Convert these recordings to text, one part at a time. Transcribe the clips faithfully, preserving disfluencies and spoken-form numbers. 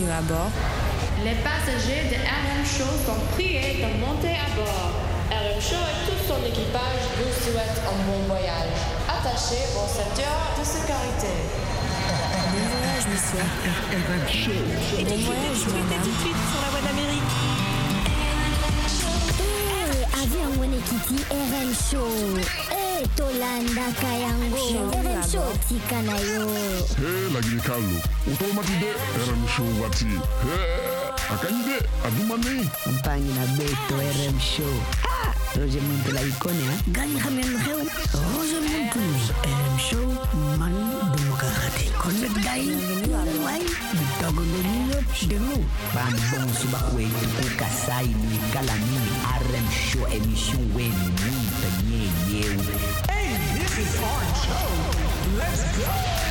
Bienvenue à bord. Les passagers de R M Show sont priés de monter à bord. R M Show et tout son équipage vous souhaitent un bon voyage. Attachez vos ceintures de sécurité. Bon voyage, monsieur. R M Show. Bon voyage, madame. Tout de suite sur la voie d'Amérique. Eh, avion wene kiti R M Show. Eh, tolanda kayango. R M Show tikana yo. Hey, lagi kalu. Utomatide R M Show wati. Hey, akanyide adumani. Mpangi na beto R M Show. Ah, Roger Muntu la ikone ha. Gani khamen kheu. Roger Muntu R M Show man demokrati. Connect dai. Wai, bitogo nyo denu. Ban bon suba kwe ku kasai ni kalami R M Show emission wen ni tanye yeu. Hey, this is our show. Let's go.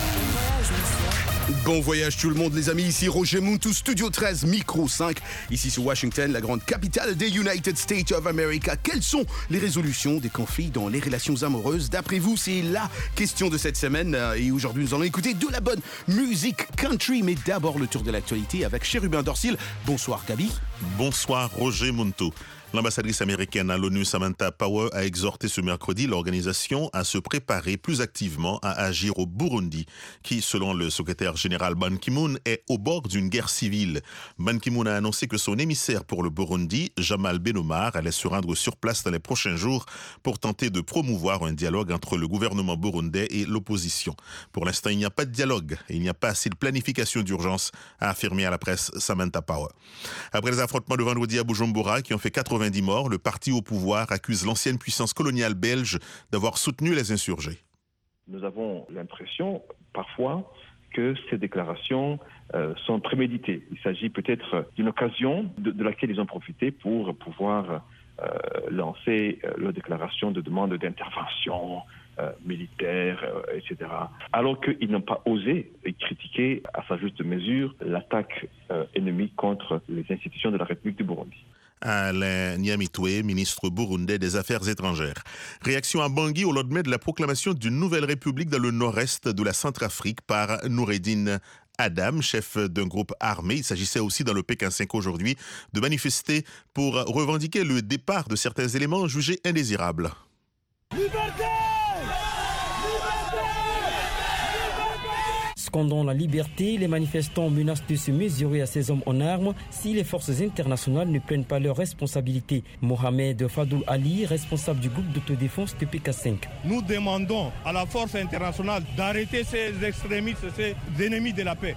Bon voyage tout le monde les amis, ici Roger Muntu, Studio treize, Micro cinq, ici sur Washington, la grande capitale des United States of America. Quelles sont les résolutions des conflits dans les relations amoureuses? D'après vous, c'est la question de cette semaine et aujourd'hui nous allons écouter de la bonne musique country, mais d'abord le tour de l'actualité avec Chérubin Dorsil. Bonsoir Gabi. Bonsoir Roger Muntu. L'ambassadrice américaine à l'ONU Samantha Power a exhorté ce mercredi l'organisation à se préparer plus activement à agir au Burundi, qui, selon le secrétaire général Ban Ki-moon, est au bord d'une guerre civile. Ban Ki-moon a annoncé que son émissaire pour le Burundi, Jamal Benomar, allait se rendre sur place dans les prochains jours pour tenter de promouvoir un dialogue entre le gouvernement burundais et l'opposition. Pour l'instant, il n'y a pas de dialogue et il n'y a pas assez de planification d'urgence, a affirmé à la presse Samantha Power. Après les affrontements de vendredi à Bujumbura qui ont fait quatre-vingt-dix morts, le parti au pouvoir accuse l'ancienne puissance coloniale belge d'avoir soutenu les insurgés. Nous avons l'impression, parfois, que ces déclarations euh, sont préméditées. Il s'agit peut-être d'une occasion de, de laquelle ils ont profité pour pouvoir euh, lancer euh, leur déclaration de demande d'intervention euh, militaire, euh, et cetera. Alors qu'ils n'ont pas osé critiquer à sa juste mesure l'attaque euh, ennemie contre les institutions de la République du Burundi. Alain Nyamitwe, ministre burundais des Affaires étrangères. Réaction à Bangui au lendemain de la proclamation d'une nouvelle république dans le nord-est de la Centrafrique par Noureddine Adam, chef d'un groupe armé. Il s'agissait aussi dans le Pékin cinq aujourd'hui de manifester pour revendiquer le départ de certains éléments jugés indésirables. Liberté! Scandant la liberté, les manifestants menacent de se mesurer à ces hommes en armes si les forces internationales ne prennent pas leurs responsabilités. Mohamed Fadoul Ali, responsable du groupe d'autodéfense de P K cinq. Nous demandons à la force internationale d'arrêter ces extrémistes, ces ennemis de la paix.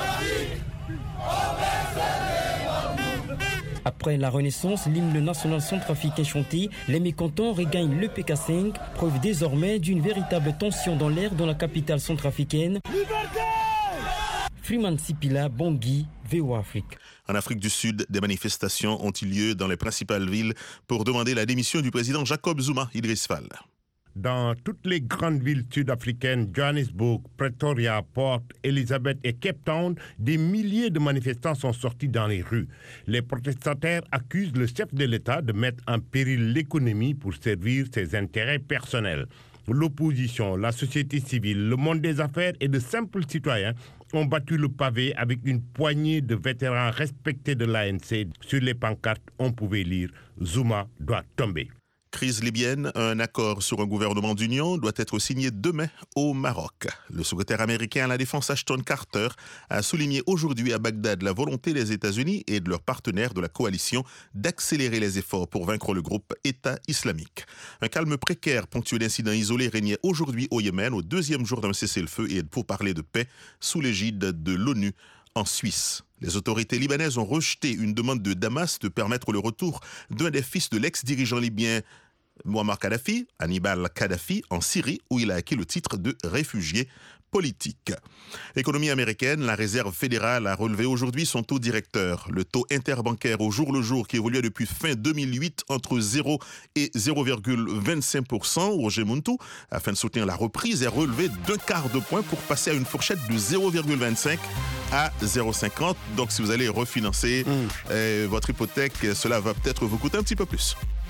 Après la Renaissance, l'hymne national centrafricain chanté, les mécontents regagnent le P K cinq, preuve désormais d'une véritable tension dans l'air dans la capitale centrafricaine. Liberté! Freeman Sipila, Bangui, V O A Afrique. En Afrique du Sud, des manifestations ont eu lieu dans les principales villes pour demander la démission du président Jacob Zuma, Idriss Fall. Dans toutes les grandes villes sud-africaines, Johannesburg, Pretoria, Port Elizabeth et Cape Town, des milliers de manifestants sont sortis dans les rues. Les protestataires accusent le chef de l'État de mettre en péril l'économie pour servir ses intérêts personnels. L'opposition, la société civile, le monde des affaires et de simples citoyens ont battu le pavé avec une poignée de vétérans respectés de l'A N C. Sur les pancartes, on pouvait lire « Zuma doit tomber ». Crise libyenne, un accord sur un gouvernement d'union doit être signé demain au Maroc. Le secrétaire américain à la Défense Ashton Carter a souligné aujourd'hui à Bagdad la volonté des États-Unis et de leurs partenaires de la coalition d'accélérer les efforts pour vaincre le groupe État islamique. Un calme précaire ponctué d'incidents isolés régnait aujourd'hui au Yémen au deuxième jour d'un cessez-le-feu et pour parler de paix sous l'égide de l'ONU en Suisse. Les autorités libanaises ont rejeté une demande de Damas de permettre le retour d'un des fils de l'ex-dirigeant libyen Muammar Kadhafi, Hannibal Kadhafi, en Syrie, où il a acquis le titre de réfugié politique. Économie américaine, la Réserve fédérale a relevé aujourd'hui son taux directeur. Le taux interbancaire au jour le jour qui évoluait depuis fin deux mille huit entre zéro et zéro virgule vingt-cinq pour cent, Roger Muntu, afin de soutenir la reprise, est relevé d'un quart de point pour passer à une fourchette de zéro virgule vingt-cinq à zéro virgule cinquante. Donc si vous allez refinancer mmh. euh, votre hypothèque, cela va peut-être vous coûter un petit peu plus.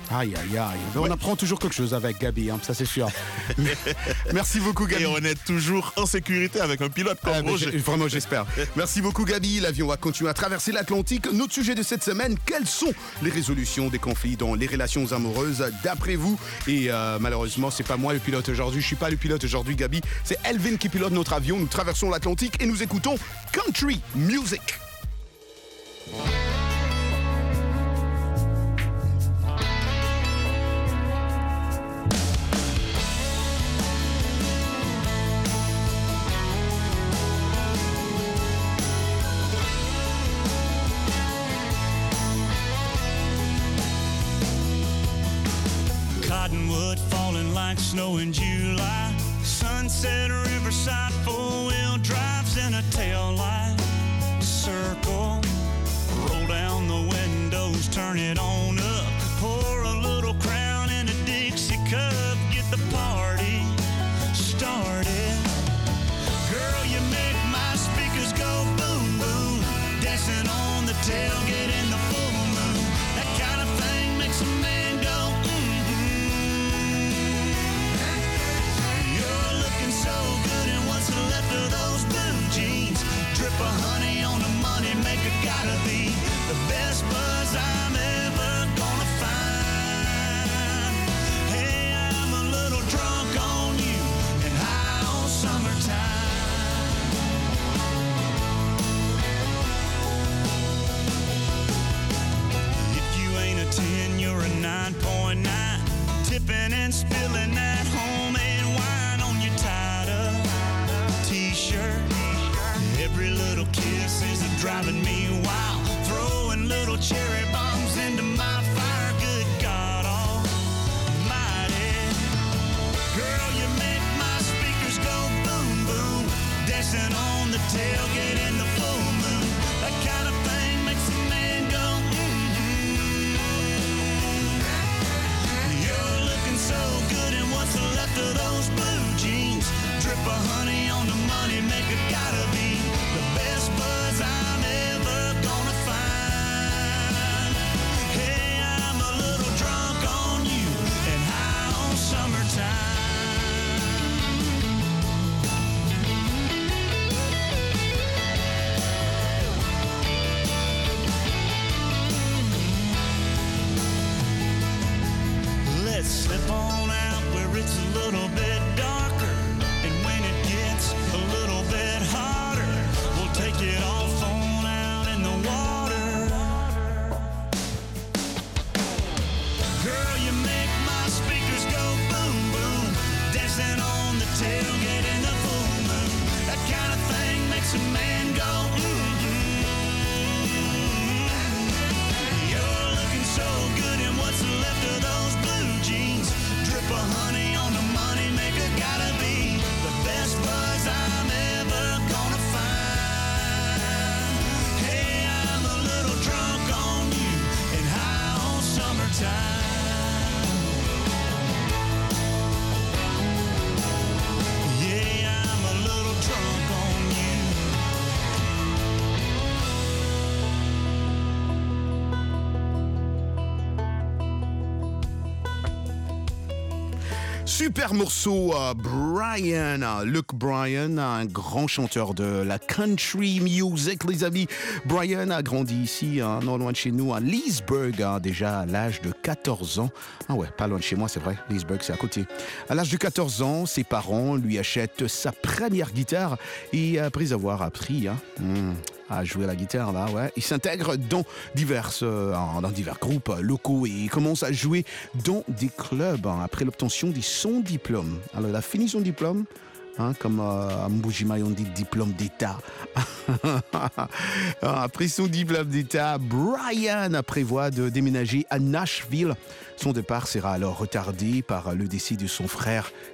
Aïe, aïe, aïe. On ouais. apprend toujours quelque chose avec Gabi, hein, ça c'est sûr. Merci beaucoup, Gabi. Et on est toujours en sécurité avec un pilote comme ah, Roger. Vraiment, j'espère. Merci beaucoup, Gabi. L'avion va continuer à traverser l'Atlantique. Notre sujet de cette semaine, quelles sont les résolutions des conflits dans les relations amoureuses d'après vous? Et euh, malheureusement, c'est pas moi le pilote aujourd'hui. Je suis pas le pilote aujourd'hui, Gabi. C'est Elvin qui pilote notre avion. Nous traversons l'Atlantique et nous écoutons Country Music. Cottonwood falling like snow in July. Sunset Riverside, four-wheel drives in a tail light. Circle, roll down the windows, turn it on up. Pour a little Crown in a Dixie cup, get the party started. Girl, you make my speakers go boom, boom. Dancing on the tailgate in the full moon. That kind of thing makes a man go so good, and what's left of those blue jeans? Drip of honey on the money maker, gotta be the best buzz I'm ever gonna find. Hey, I'm a little drunk on you and high on summertime. If you ain't a ten, you're a nine point nine. Tipping and spilling that homemade wine on your t-shirt. Every little kiss is driving me wild. Throwing little cherry bombs into my fire. Good God Almighty. Girl, you make my speakers go boom, boom. Dancing on the tailgate in the full moon. That kind of thing makes a man go mm-hmm. You're looking so good, and what's left of those blue jeans? Drip of honey on the money maker, gotta be the best buzz I'm ever gonna find. Hey, I'm a little drunk on you and high on summertime. Let's slip on out where it's a little bit darker. A little bit harder, we'll take it off on out in the water. Girl, you make my speakers go boom, boom. Dancing on the tailgate in the full moon. That kind of thing makes a man go mm-hmm. You're looking so good, and what's left of those blue jeans? Drip of honey on the money maker, gotta be the best buzz I'm ever gonna find. Hey, I'm a little drunk on you and high on summertime. Yeah, I'm a little drunk on you. Super morceau, uh, Brian, uh, Luke Bryan, un grand chanteur de la country music, les amis. Brian a grandi ici, hein, non loin de chez nous, à Leesburg, hein, déjà à l'âge de quatorze ans. Ah ouais, pas loin de chez moi, c'est vrai, Leesburg, c'est à côté. À l'âge de quatorze ans, ses parents lui achètent sa première guitare et après avoir appris, hein, hmm, à jouer la guitare, là, ouais, il s'intègre dans divers, euh, dans divers groupes locaux et il commence à jouer dans des clubs hein, après l'obtention de son diplôme. Alors, il a fini son diplôme, hein, comme euh, à Mbujima, on dit diplôme d'État. Après son diplôme d'État, Brian prévoit de déménager à Nashville. Son départ sera alors retardé par le décès de son frère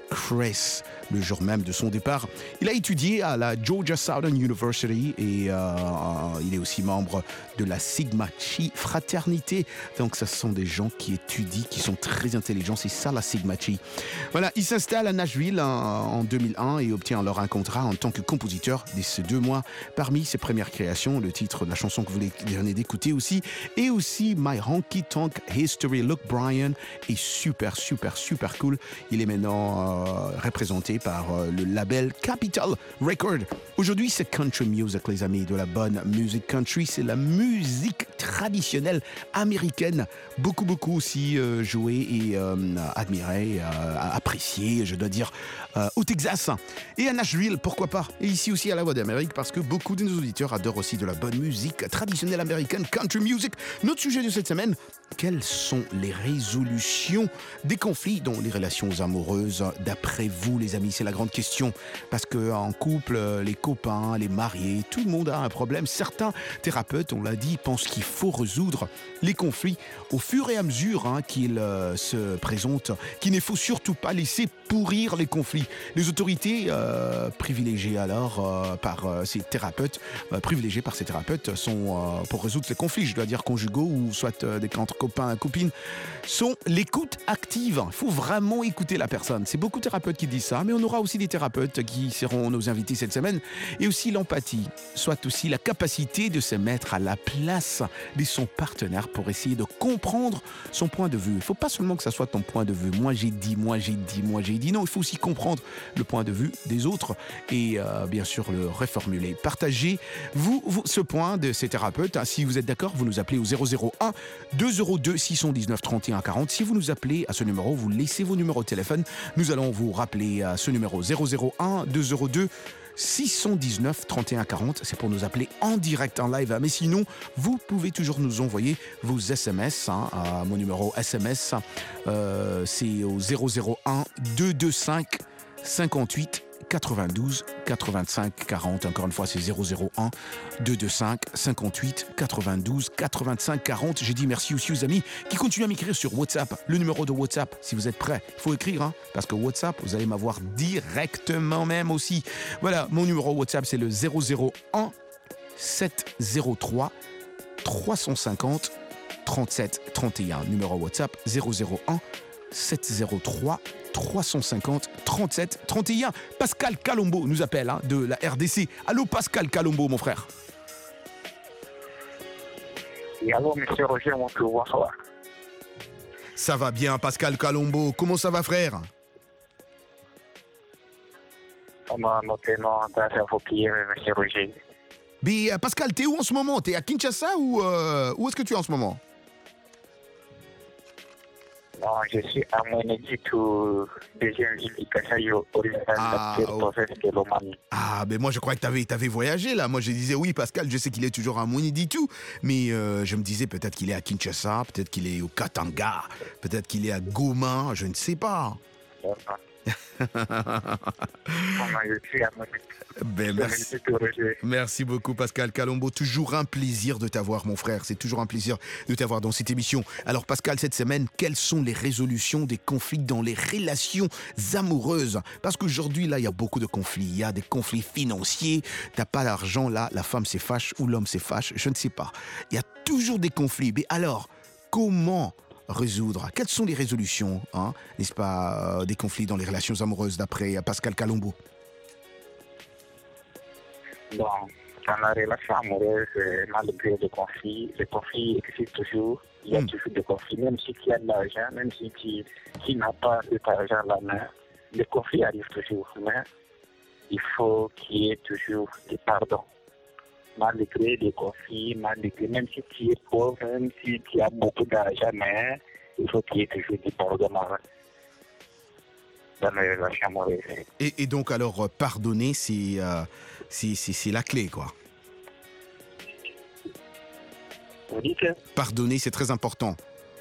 Chris. Le jour même de son départ, il a étudié à la Georgia Southern University et euh, il est aussi membre de la Sigma Chi fraternité. Donc, ce sont des gens qui étudient, qui sont très intelligents. C'est ça la Sigma Chi. Voilà, il s'installe à Nashville en, en deux mille un et obtient alors un contrat en tant que compositeur dès ces deux mois. Parmi ses premières créations, le titre de la chanson que vous venez d'écouter aussi, et aussi My Honky Tonk History. Luke Bryan est super, super, super cool. Il est maintenant euh, représenté par euh, le label Capitol Records. Aujourd'hui, c'est country music, les amis, de la bonne musique country. C'est la musique traditionnelle américaine. Beaucoup, beaucoup aussi euh, jouée et euh, admirée, euh, appréciée, je dois dire, euh, au Texas. Et à Nashville, pourquoi pas. Et ici aussi à la Voix d'Amérique, parce que beaucoup de nos auditeurs adorent aussi de la bonne musique traditionnelle américaine, country music. Notre sujet de cette semaine, quelles sont les résolutions des conflits dans les relations amoureuses d'après vous, les amis? C'est la grande question. Parce qu'en couple, les copains, les mariés, tout le monde a un problème. Certains thérapeutes, on l'a dit, pensent qu'il faut résoudre les conflits au fur et à mesure hein, qu'ils euh, se présentent, qu'il ne faut surtout pas laisser pourrir les conflits. Les autorités euh, privilégiées alors euh, par euh, ces thérapeutes, euh, privilégiées par ces thérapeutes sont euh, pour résoudre ces conflits, je dois dire conjugaux ou soit euh, des entre copains et copines, sont l'écoute active. Il faut vraiment écouter la personne. C'est beaucoup de thérapeutes qui disent ça, mais on aura aussi des thérapeutes qui seront nos invités cette semaine. Et aussi l'empathie, soit aussi la capacité de se mettre à la place de son partenaire pour essayer de comprendre son point de vue. Il ne faut pas seulement que ça soit ton point de vue. Moi j'ai dit, moi j'ai dit, moi j'ai dit. Non, il faut aussi comprendre le point de vue des autres et euh, bien sûr le reformuler. Partagez vous, vous ce point de ces thérapeutes. Si vous êtes d'accord, vous nous appelez au zéro zéro un deux zéro deux six un neuf trente et un quarante. Si vous nous appelez à ce numéro, vous laissez vos numéros de téléphone. Nous allons vous rappeler à ce numéro zéro zéro un deux zéro deux six un neuf trente et un quarante. C'est pour nous appeler en direct, en live. Mais sinon, vous pouvez toujours nous envoyer vos S M S. Hein, à mon numéro S M S, euh, c'est au zéro zéro un deux deux cinq cinquante-huit quatre-vingt-douze quatre-vingt-cinq quarante. Encore une fois, c'est zéro zéro un deux deux cinq cinquante-huit quatre-vingt-douze quatre-vingt-cinq quarante. J'ai dit merci aussi aux amis qui continuent à m'écrire sur WhatsApp. Le numéro de WhatsApp, si vous êtes prêts, il faut écrire, hein, parce que WhatsApp, vous allez m'avoir directement même aussi. Voilà, mon numéro WhatsApp, c'est le zéro zéro un sept zéro trois trois cent cinquante trente-sept trente et un. Numéro WhatsApp zéro zéro un sept zéro trois trois cent cinquante trente-sept trente et un. Pascal Calombo nous appelle hein, de la R D C. Allô Pascal Calombo, mon frère. Et allô, monsieur Roger, mon pouvoir, ça va? Ça va bien, Pascal Calombo. Comment ça va, frère? Comment notamment dans vos pieds, monsieur Roger? Mais euh, Pascal, t'es où en ce moment? T'es à Kinshasa ou euh, où est-ce que tu es en ce moment? Non, je suis à Mweneditu, deuxième ville du Kasayo, oriental Ah, de la oh. province de l'Omani. Ah, ben moi je croyais que t'avais, t'avais voyagé là. Moi je disais oui, Pascal, je sais qu'il est toujours à Mweneditu, mais euh, je me disais peut-être qu'il est à Kinshasa, peut-être qu'il est au Katanga, peut-être qu'il est à Goma, je ne sais pas. Ben, merci. Merci beaucoup Pascal Calombo, toujours un plaisir de t'avoir mon frère, c'est toujours un plaisir de t'avoir dans cette émission. Alors Pascal, cette semaine, quelles sont les résolutions des conflits dans les relations amoureuses? Parce qu'aujourd'hui là, il y a beaucoup de conflits, il y a des conflits financiers, t'as pas d'argent là, la femme se fâche ou l'homme se fâche, je ne sais pas. Il y a toujours des conflits, mais alors, comment résoudre? Quelles sont les résolutions, hein, n'est-ce pas, euh, des conflits dans les relations amoureuses d'après euh, Pascal Calombo? Bon, dans la relation amoureuse, euh, malgré les conflits, les conflits existent toujours. Il y a Mm. toujours des conflits, même si tu as de l'argent, même si tu, tu n'as pas de cet argent à la main, les conflits arrivent toujours. Mais il faut qu'il y ait toujours du pardon. Malgré les conflits, malgré, même si tu es pauvre, même si tu as beaucoup d'argent, mais il faut qu'il y ait toujours du pardon dans les relations amoureuses. Et, et donc alors, euh, pardonner, c'est, euh, c'est, c'est, c'est la clé, quoi. Vous dites? Pardonner, c'est très important.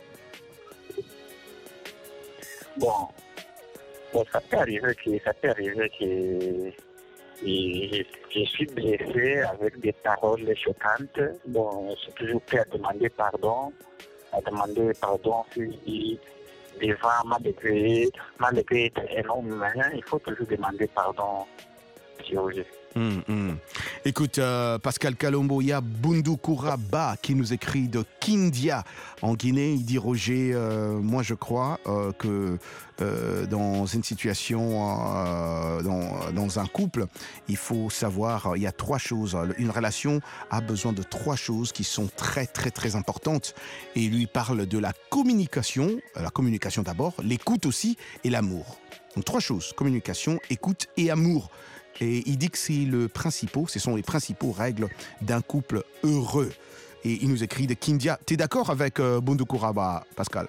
Bon, bon, ça peut arriver que, ça peut arriver que et je, je suis blessé avec des paroles choquantes. Bon, je suis toujours prêt à demander pardon, à demander pardon si devant, malgré, malgré être un homme humain, il faut toujours demander pardon, M. Roger. Hum, hum. Écoute, euh, Pascal Kalombo, il y a Bundukuraba qui nous écrit de Kindia en Guinée. Il dit Roger, euh, moi je crois euh, que euh, dans une situation, euh, dans, dans un couple, il faut savoir, il y a trois choses. Une relation a besoin de trois choses qui sont très très très importantes. Et il lui parle de la communication, la communication d'abord, l'écoute aussi et l'amour. Donc trois choses, communication, écoute et amour. Et il dit que c'est le principal, ce sont les principaux règles d'un couple heureux. Et il nous écrit de Kindia. Tu es d'accord avec euh, Bundukuraba, Pascal?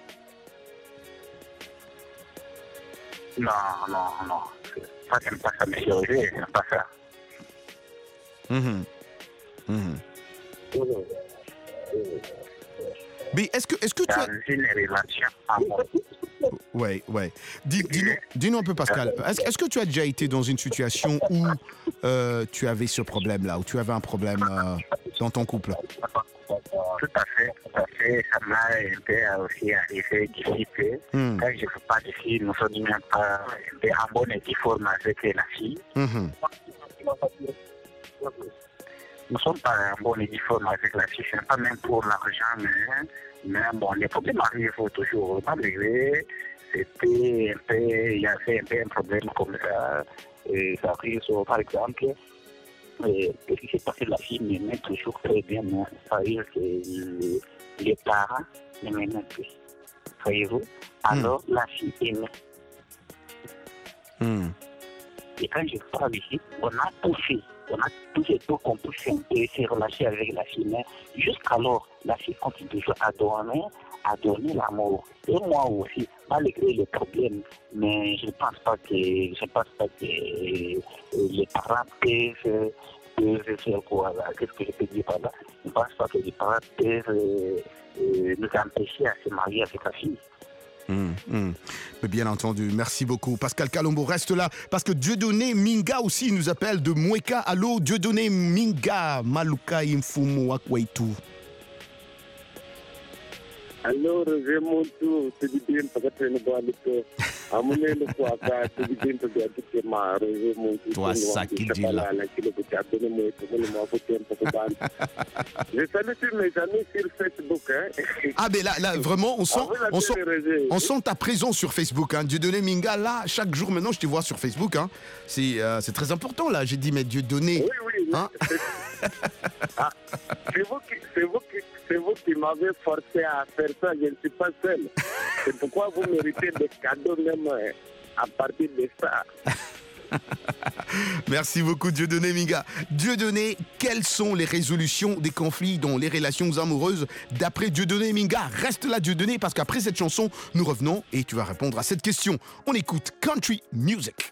Non, non, non. Ça, j'aime pas ça, monsieur Roger, j'aime pas ça. Mmh. Mmh. Mais est-ce que, est-ce que tu as... Dans une relation amoureuse. Ouais, ouais. Dis, dis-nous, dis-nous un peu, Pascal. Est-ce, est-ce que tu as déjà été dans une situation où euh, tu avais ce problème-là, où tu avais un problème euh, dans ton couple? Tout à fait, tout à fait. Ça m'a un peu aussi arrivé d'ici peu. Mm. Quand je ne fais pas d'ici, nous sommes même pas un peu en bonne forme avec la fille. Mm-hmm. Nous ne sommes pas en bonne forme avec la fille. Ce n'est pas même pour l'argent, mais, mais bon, les problèmes arrivent toujours. Malgré, c'était un peu, il y avait un peu un problème comme ça. Et ça arrive, par exemple, et, ce qui s'est passé, la fille m'aimait toujours très bien, mais ça veut dire que les, les parents ne m'aimaient plus. Voyez-vous? Alors, mm. la fille aimait. Mm. Et quand je parle ici, on a tout fait. On a tout fait pour qu'on puisse se relâcher avec la fille. Mais jusqu'alors, la fille continue toujours à donner, à donner l'amour. Et moi aussi, malgré les problèmes, mais je ne pense pas que, je pense pas que les parents peuvent, peuvent faire quoi là. Qu'est-ce que je peux dire par là? Je ne pense pas que les parents peuvent euh, euh, nous empêcher à se marier avec la fille. Mmh, mmh. Mais bien entendu, merci beaucoup. Pascal Kalombo, reste là, parce que Dieudonné Minga aussi nous appelle de Mweka. Allô, Dieudonné Minga, Maluka Imfumu Akwaitu. Allô, Roger Montou, c'est du bien, parce que nous avons dit amener le poids, c'est du bien, parce que nous avons dit Roger Montou. Toi, ça qui dit là. Je salue tous mes amis sur Facebook. Hein. Ah, mais là, là vraiment, on sent, on sent, on sent ta présence sur Facebook. Hein. Dieudonné Minga, là, chaque jour maintenant, je te vois sur Facebook. Hein. C'est, euh, c'est très important, là. J'ai dit, mais Dieudonné. Oui, oui. Hein? Ah, c'est vous qui, c'est vous qui, c'est vous qui m'avez forcé à faire ça. Je ne suis pas seul. C'est pourquoi vous méritez des cadeaux même à partir de ça. Merci beaucoup, Dieudonné Minga. Dieudonné, quelles sont les résolutions des conflits dans les relations amoureuses d'après Dieudonné Minga? Reste là, Dieudonné, parce qu'après cette chanson, nous revenons et tu vas répondre à cette question. On écoute Country Music.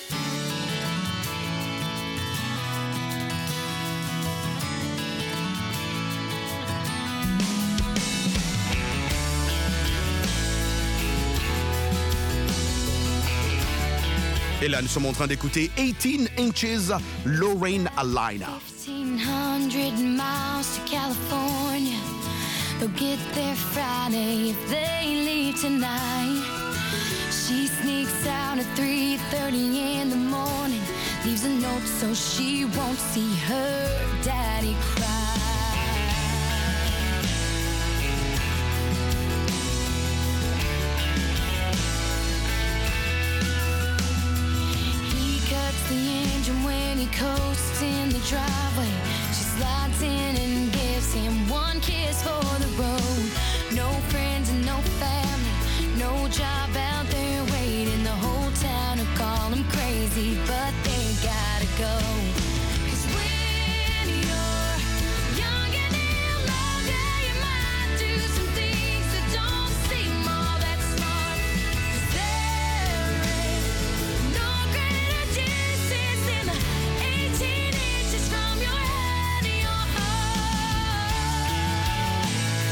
Et là, nous sommes en train d'écouter eighteen inches, Lorraine Alina. fifteen hundred miles to California. They'll get there Friday if they leave tonight. She sneaks out at three thirty in the morning. Leaves a note so she won't see her daddy cry. The engine when he coasts in the driveway. She slides in and gives him one kiss for the road. No friends and no family, no job out there waiting. The whole town will call him crazy, but they gotta go. 'Cause when you're young and in love, yeah, you might do some things that don't seem all that smart. 'Cause there is no greater distance than the eighteen inches from your head to your heart.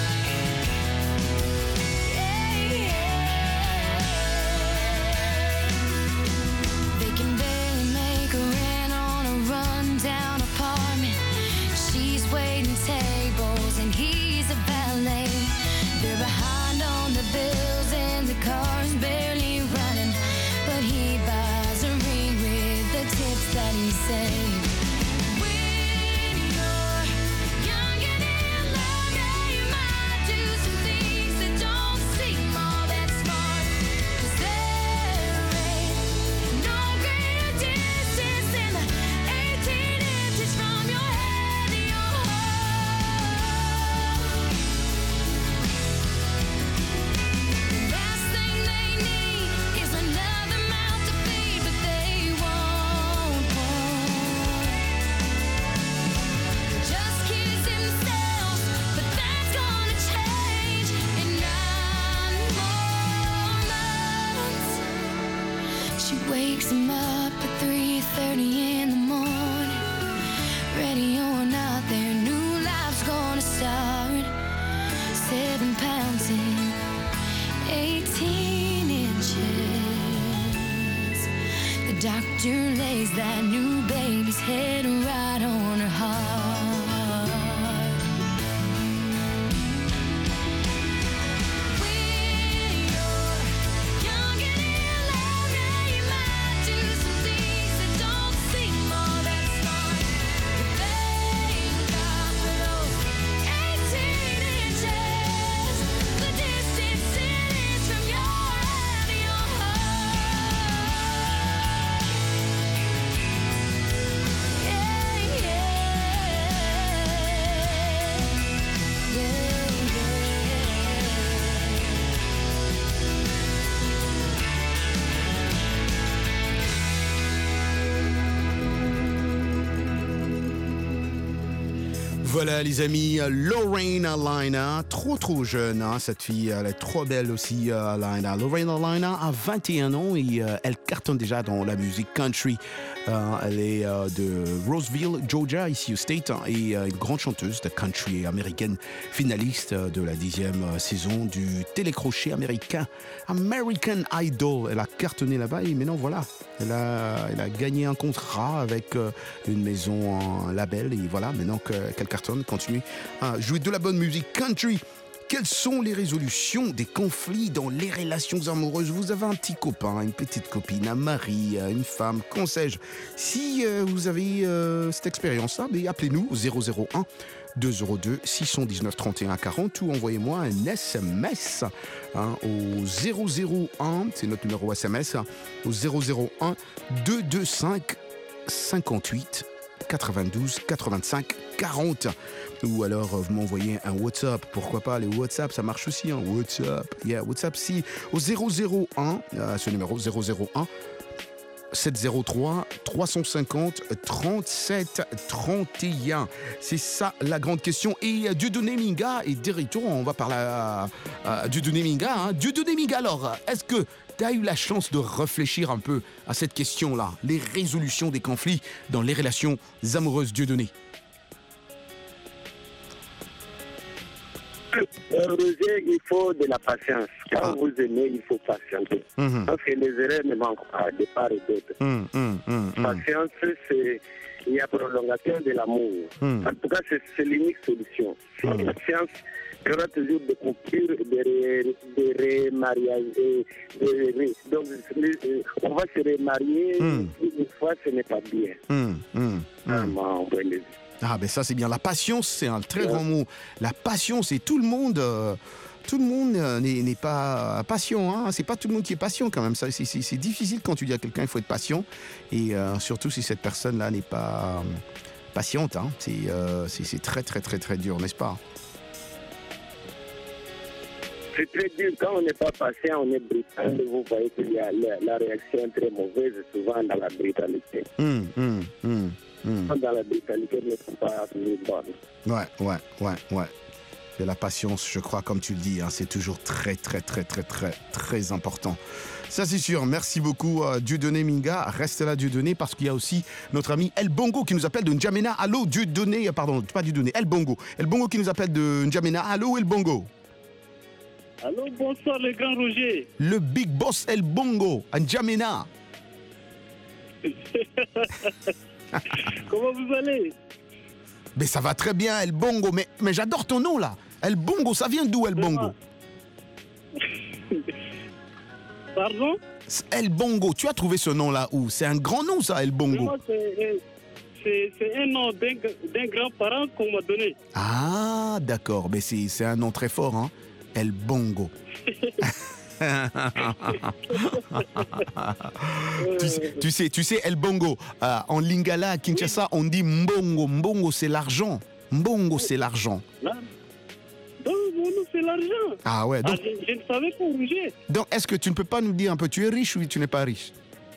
Yeah, yeah. They can barely make a rent on a rundown apartment. She's waiting tables and he's a valet. They're behind on the bills and that new baby's head right on her heart. When you're young and in love, now you might do some things that don't seem all that smart. Thank God for those eighteen inches, the distance it is from your head to your heart. Yeah, yeah, yeah, Voilà les amis, Lorraine Lina, trop trop jeune, hein, cette fille, elle est trop belle aussi, euh, Lina. Lorraine Lina a vingt et un ans et euh, elle cartonne déjà dans la musique country. Euh, elle est euh, de Roseville, Georgia, ici au State, hein, et euh, une grande chanteuse de country américaine, finaliste euh, de la dixième euh, saison du télécrochet américain American Idol. Elle a cartonné là-bas et maintenant voilà, elle a, elle a gagné un contrat avec euh, une maison en label et voilà, maintenant que, qu'elle cartonne, continue à jouer de la bonne musique country. Quelles sont les résolutions des conflits dans les relations amoureuses? Vous avez un petit copain, une petite copine, un mari, une femme, qu'en sais-je? Si euh, vous avez euh, cette expérience-là, ben, appelez-nous au zéro zéro un deux zéro deux six un neuf trente et un quarante ou envoyez-moi un S M S hein, au zéro zéro un, c'est notre numéro S M S, hein, au zéro zéro un deux deux cinq cinquante-huit quatre-vingt-douze quatre-vingt-cinq quarante. Ou alors vous m'envoyez un WhatsApp, pourquoi pas, les WhatsApp ça marche aussi, hein. WhatsApp, yeah, WhatsApp si, au zéro zéro un, euh, ce numéro zéro zéro un sept zéro trois trois cent cinquante trente-sept trente et un. C'est ça la grande question. Et euh, Dieudonné Minga et Derrito, on va parler à, à Dieudonné Minga. Hein. Dieudonné Minga, alors, est-ce que tu as eu la chance de réfléchir un peu à cette question-là, les résolutions des conflits dans les relations amoureuses, Dieudonné? Roger, il faut de la patience. Quand Ah. vous aimez, il faut patienter. Mhm. Parce que les erreurs ne manquent pas de part et d'autre. Hum, hum, hum, hum. Patience, c'est il y a prolongation de l'amour. Hmm. En tout cas, c'est, c'est l'unique solution. Sans Hmm. patience, il y aura toujours des coupures, des, ré, des remariages. Des, des, des, donc, les- on va se remarier, Hmm. une fois, ce n'est pas bien. Hum, hum, hum. À mon point de vue. Ah ben ça c'est bien. La patience, c'est un très grand mot. La patience, et tout le monde, euh, tout le monde euh, n'est, n'est pas patient. Hein. C'est pas tout le monde qui est patient quand même. Ça, c'est, c'est, c'est difficile quand tu dis à quelqu'un il faut être patient. Et euh, surtout si cette personne-là n'est pas euh, patiente. Hein. C'est, euh, c'est, c'est très très très très dur, n'est-ce pas? C'est très dur. Quand on n'est pas patient, on est brutal. Vous voyez qu'il y a la, la réaction est très mauvaise, souvent dans la brutalité. Hum, hum, hum, hum. Dans la brutalité, ne sont pas toujours bonnes. Ouais, ouais, ouais, ouais. Et la patience, je crois, comme tu le dis, hein, c'est toujours très, très, très, très, très, très important. Ça, c'est sûr. Merci beaucoup, euh, Dieudonné Minga. Reste là, Dieudonné, parce qu'il y a aussi notre ami El Bongo qui nous appelle de N'Djamena. Allô, Dieudonné, pardon, pas Dieudonné, El Bongo. El Bongo qui nous appelle de N'Djamena. Allô, El Bongo. Allô, bonsoir, le grand Roger. Le big boss El Bongo, à N'Djamena. Comment vous allez? Mais ça va très bien, El Bongo. Mais, mais j'adore ton nom, là. El Bongo, ça vient d'où, El Bongo? Pardon? El Bongo, tu as trouvé ce nom-là où? C'est un grand nom, ça, El Bongo. Vraiment, c'est, c'est, c'est un nom d'un, d'un grand-parent qu'on m'a donné. Ah, d'accord. Mais c'est, c'est un nom très fort, hein. El Bongo. tu, sais, tu sais, tu sais, El Bongo, euh, en Lingala, à Kinshasa, on dit Mbongo. Mbongo, c'est l'argent. Mbongo, c'est l'argent. Là, donc, mon nom, c'est l'argent. Ah ouais, donc, Ah, je, je ne savais pas, Roger. donc est-ce que tu ne peux pas nous dire un peu, tu es riche ou tu n'es pas riche?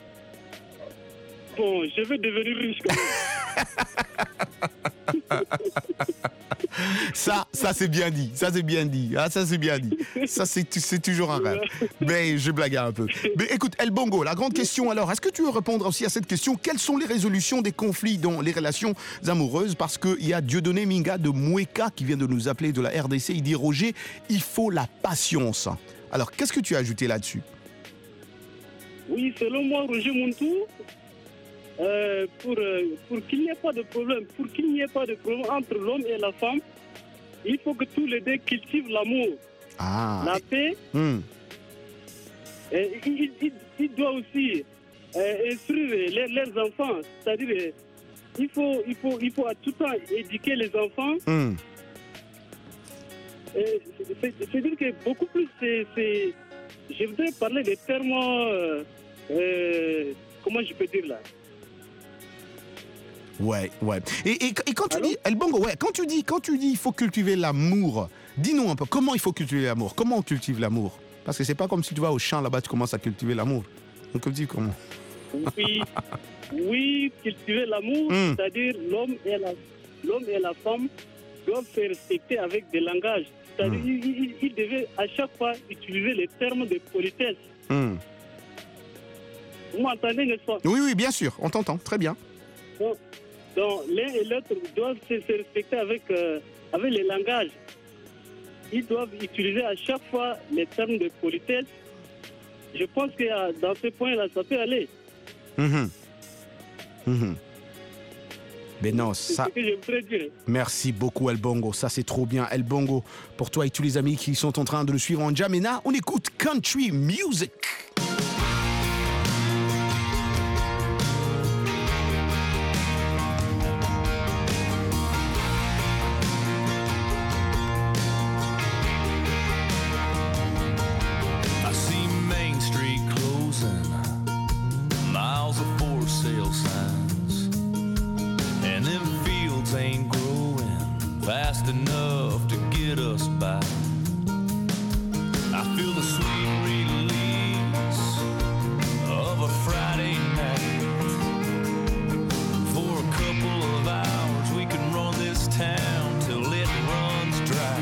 Bon, je vais devenir riche quand même. Ça, ça c'est bien dit, ça c'est bien dit, ah, ça c'est bien dit. Ça c'est, c'est toujours un rêve. Mais je blague un peu. Mais écoute, El Bongo, la grande question alors, est-ce que tu veux répondre aussi à cette question? Quelles sont les résolutions des conflits dans les relations amoureuses? Parce qu'il y a Dieudonné Minga de Moueka qui vient de nous appeler de la R D C. Il dit, Roger, il faut la patience. Alors, qu'est-ce que tu as ajouté là-dessus? Oui, selon moi, Roger Montou, euh, pour, euh, pour qu'il n'y ait pas de problème, pour qu'il n'y ait pas de problème entre l'homme et la femme, il faut que tous les deux cultivent l'amour, ah. la paix. Hmm. Et il, il, il doit aussi euh, instruire les, leurs enfants, c'est-à-dire euh, il faut, il, faut, il faut à tout temps éduquer les enfants. Hmm. C'est-à-dire que beaucoup plus, c'est, c'est, je voudrais parler des termes, euh, euh, comment je peux dire là? Ouais, ouais. Et, et, et quand tu Allô? dis, El Bongo, ouais, quand tu dis, quand tu dis, il faut cultiver l'amour, dis-nous un peu, comment il faut cultiver l'amour? Comment on cultive l'amour? Parce que c'est pas comme si tu vas au champ là-bas, tu commences à cultiver l'amour. On cultive comment? Oui, oui, cultiver l'amour, mm. c'est-à-dire l'homme et la, l'homme et la femme doivent se respecter avec des langages. C'est-à-dire mm. il, il, il devait à chaque fois utiliser les termes de politesse. Mm. Vous m'entendez, n'est-ce pas? Oui, oui, bien sûr, on t'entend, très bien. Donc, donc l'un et l'autre doivent se, se respecter avec, euh, avec les langages. Ils doivent utiliser à chaque fois les termes de politesse. Je pense que euh, dans ce point-là, ça peut aller. Mm-hmm. Mm-hmm. Mais non, ça... C'est ce que je voudrais dire. Merci beaucoup, El Bongo. Ça, c'est trop bien. El Bongo, pour toi et tous les amis qui sont en train de le suivre en Jamena, on écoute Country Music. Fast enough to get us by. I feel the sweet release of a Friday night. For a couple of hours we can run this town till it runs dry.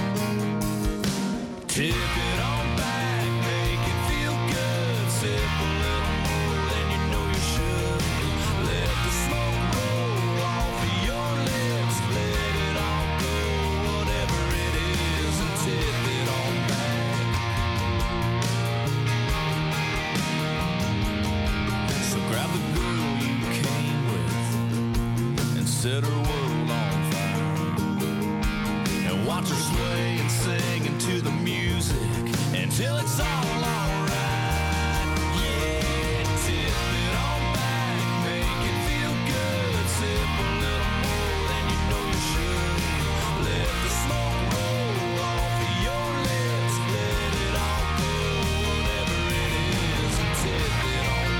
Tip it on back, make it feel good. Sip a little more than you know you should. Let the smoke roll off of your lips. Let it all go, whatever it is, and tip it on back. So grab the girl you came with and set her world on fire. And watch her sway and sing into the music until it's all alright. Yeah, tip it on back, make it feel good. Sip a little more than you know you should. Let the smoke roll off of your lips. Let it all go, whatever it is, and tip it on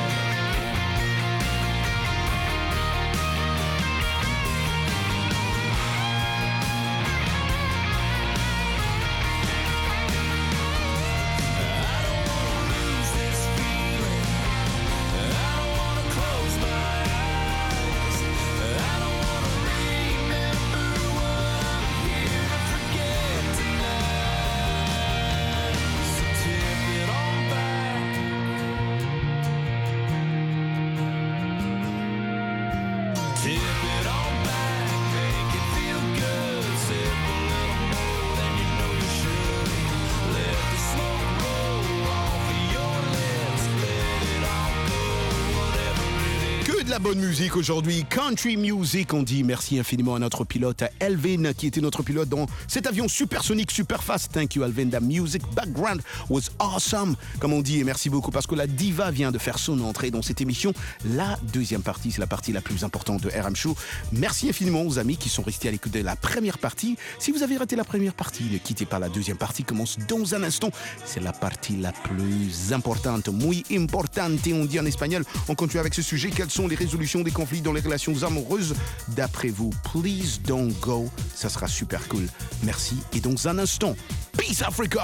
La bonne musique aujourd'hui, Country Music. On dit merci infiniment à notre pilote Elvin, qui était notre pilote dans cet avion supersonique, super fast. Thank you Elvin, the music background was awesome, comme on dit, et merci beaucoup parce que la diva vient de faire son entrée dans cette émission. La deuxième partie, c'est la partie la plus importante de R M Show. Merci infiniment aux amis qui sont restés à l'écoute de la première partie. Si vous avez raté la première partie, ne quittez pas, la deuxième partie commence dans un instant. C'est la partie la plus importante, muy importante, on dit en espagnol. On continue avec ce sujet. Quels sont les résolution des conflits dans les relations amoureuses d'après vous? Please don't go, ça sera super cool. Merci et dans un instant, Peace Africa.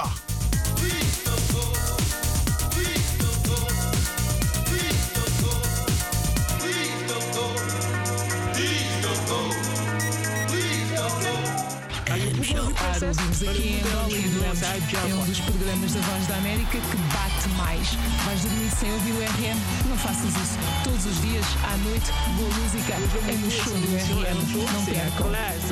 Show. Claro, ouvimos aqui em Angola e adoramos. É um dos programas da Voz da América que bate mais. Vais dormir sem ouvir o R M? Não faças isso. Todos os dias, à noite, boa música é no show do R M. Não percam.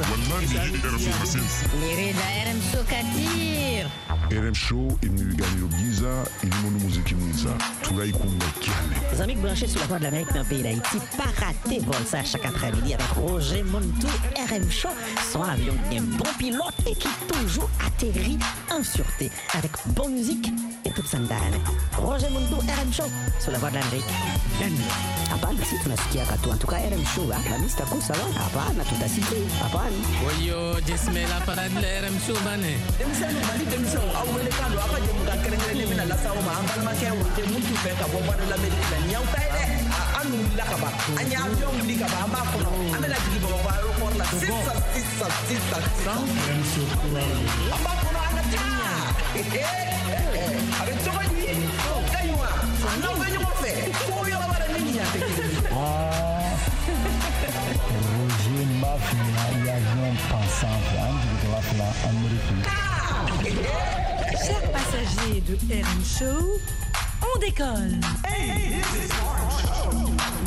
Nirida R M Show Katir. R M Show est venu gagner le Giza et le monde musique Giza. Tout là, il compte Les amis branchés sur la Voix de l'Amérique dans le pays d'Haïti, pas rater vol ça chaque après-midi avec Roger Montou, R M Show, son avion qui est un bon pilote et qui toujours atterrit en sûreté avec bonne musique et toute sa dame. Roger Montou, R M Show, sur la Voix de l'Amérique. Hapana, si tunasikia katu. En tout cas, R M Show, la mista kusa wa. Hapana, tutasikia. Hapana. Oyo, jismela parade la R M Show bane. Demisano bali demisano awele kalo apa je muka kerengere mina la sawo ma ambal ma kewo je muntu fe ka Voix de l'Amérique la nyau taide. Anu la ka ba. Anya avion li ka ba ma kono. Amela jigi ba ba aéroport la sisa sisa sisa. R M Show kuralo. Amba kono anata. Eh eh. Avec toi lui. Kaywa. Non venyo mo fe. Ko yo la bara nini ya te. Ah. Roger Mafia, il y a un pensant de la Amérique. Chers passagers de R M Show, on décolle. Hey, this is our show.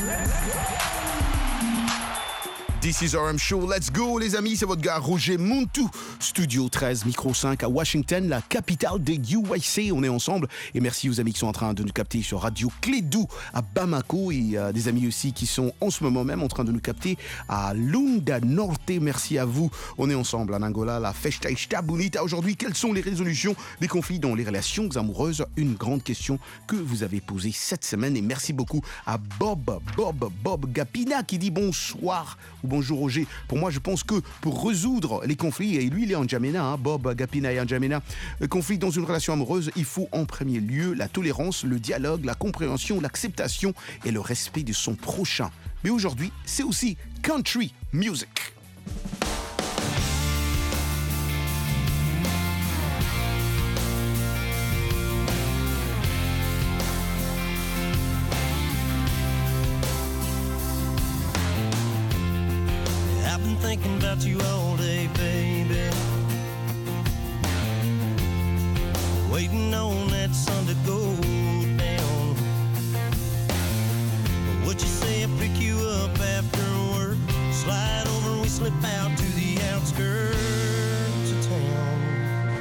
This is R M Show, let's go les amis, c'est votre gars Roger Montou, Studio treize, Micro cinq à Washington, la capitale des U S A. On est ensemble et merci aux amis qui sont en train de nous capter sur Radio Clédou à Bamako et euh, des amis aussi qui sont en ce moment même en train de nous capter à Lunda Norte. Merci à vous, on est ensemble en Angola, la Festa está bonita. Aujourd'hui, quelles sont les résolutions des conflits dans les relations amoureuses? Une grande question que vous avez posée cette semaine et merci beaucoup à Bob, Bob, Bob Gapina qui dit bonsoir ou bonjour Roger. Pour moi, je pense que pour résoudre les conflits, et lui, il est en N'Djamena, hein, Bob Gapina et en N'Djamena, le conflit dans une relation amoureuse, il faut en premier lieu la tolérance, le dialogue, la compréhension, l'acceptation et le respect de son prochain. Mais aujourd'hui, c'est aussi country music. I've been thinking about you all day, baby. Waiting on that sun to go down. Would you say I pick you up after work? Slide over and we slip out to the outskirts of town.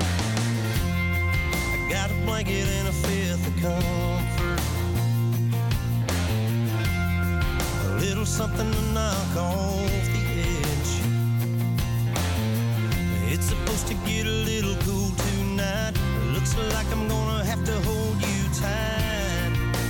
I got a blanket and a fifth of comfort. A little something to knock off the edge. It's supposed to get a little cool tonight. Looks like I'm gonna have to hold you tight.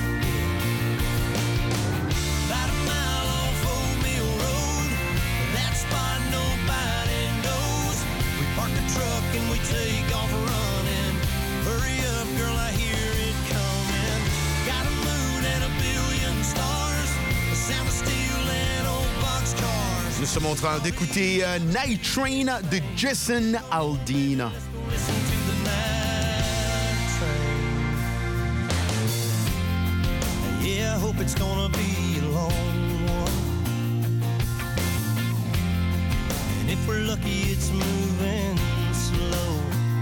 About a mile off Old Mill Road, that spot nobody knows. We park the truck and we take off running. Hurry up, girl, I hear it coming. Got a moon and a billion stars, the sound of steel and old boxcars. Nous sommes en train d'écouter uh, Night Train de Jason Aldean. Yeah, I hope it's gonna be a long one. And if we're lucky, it's moving slow.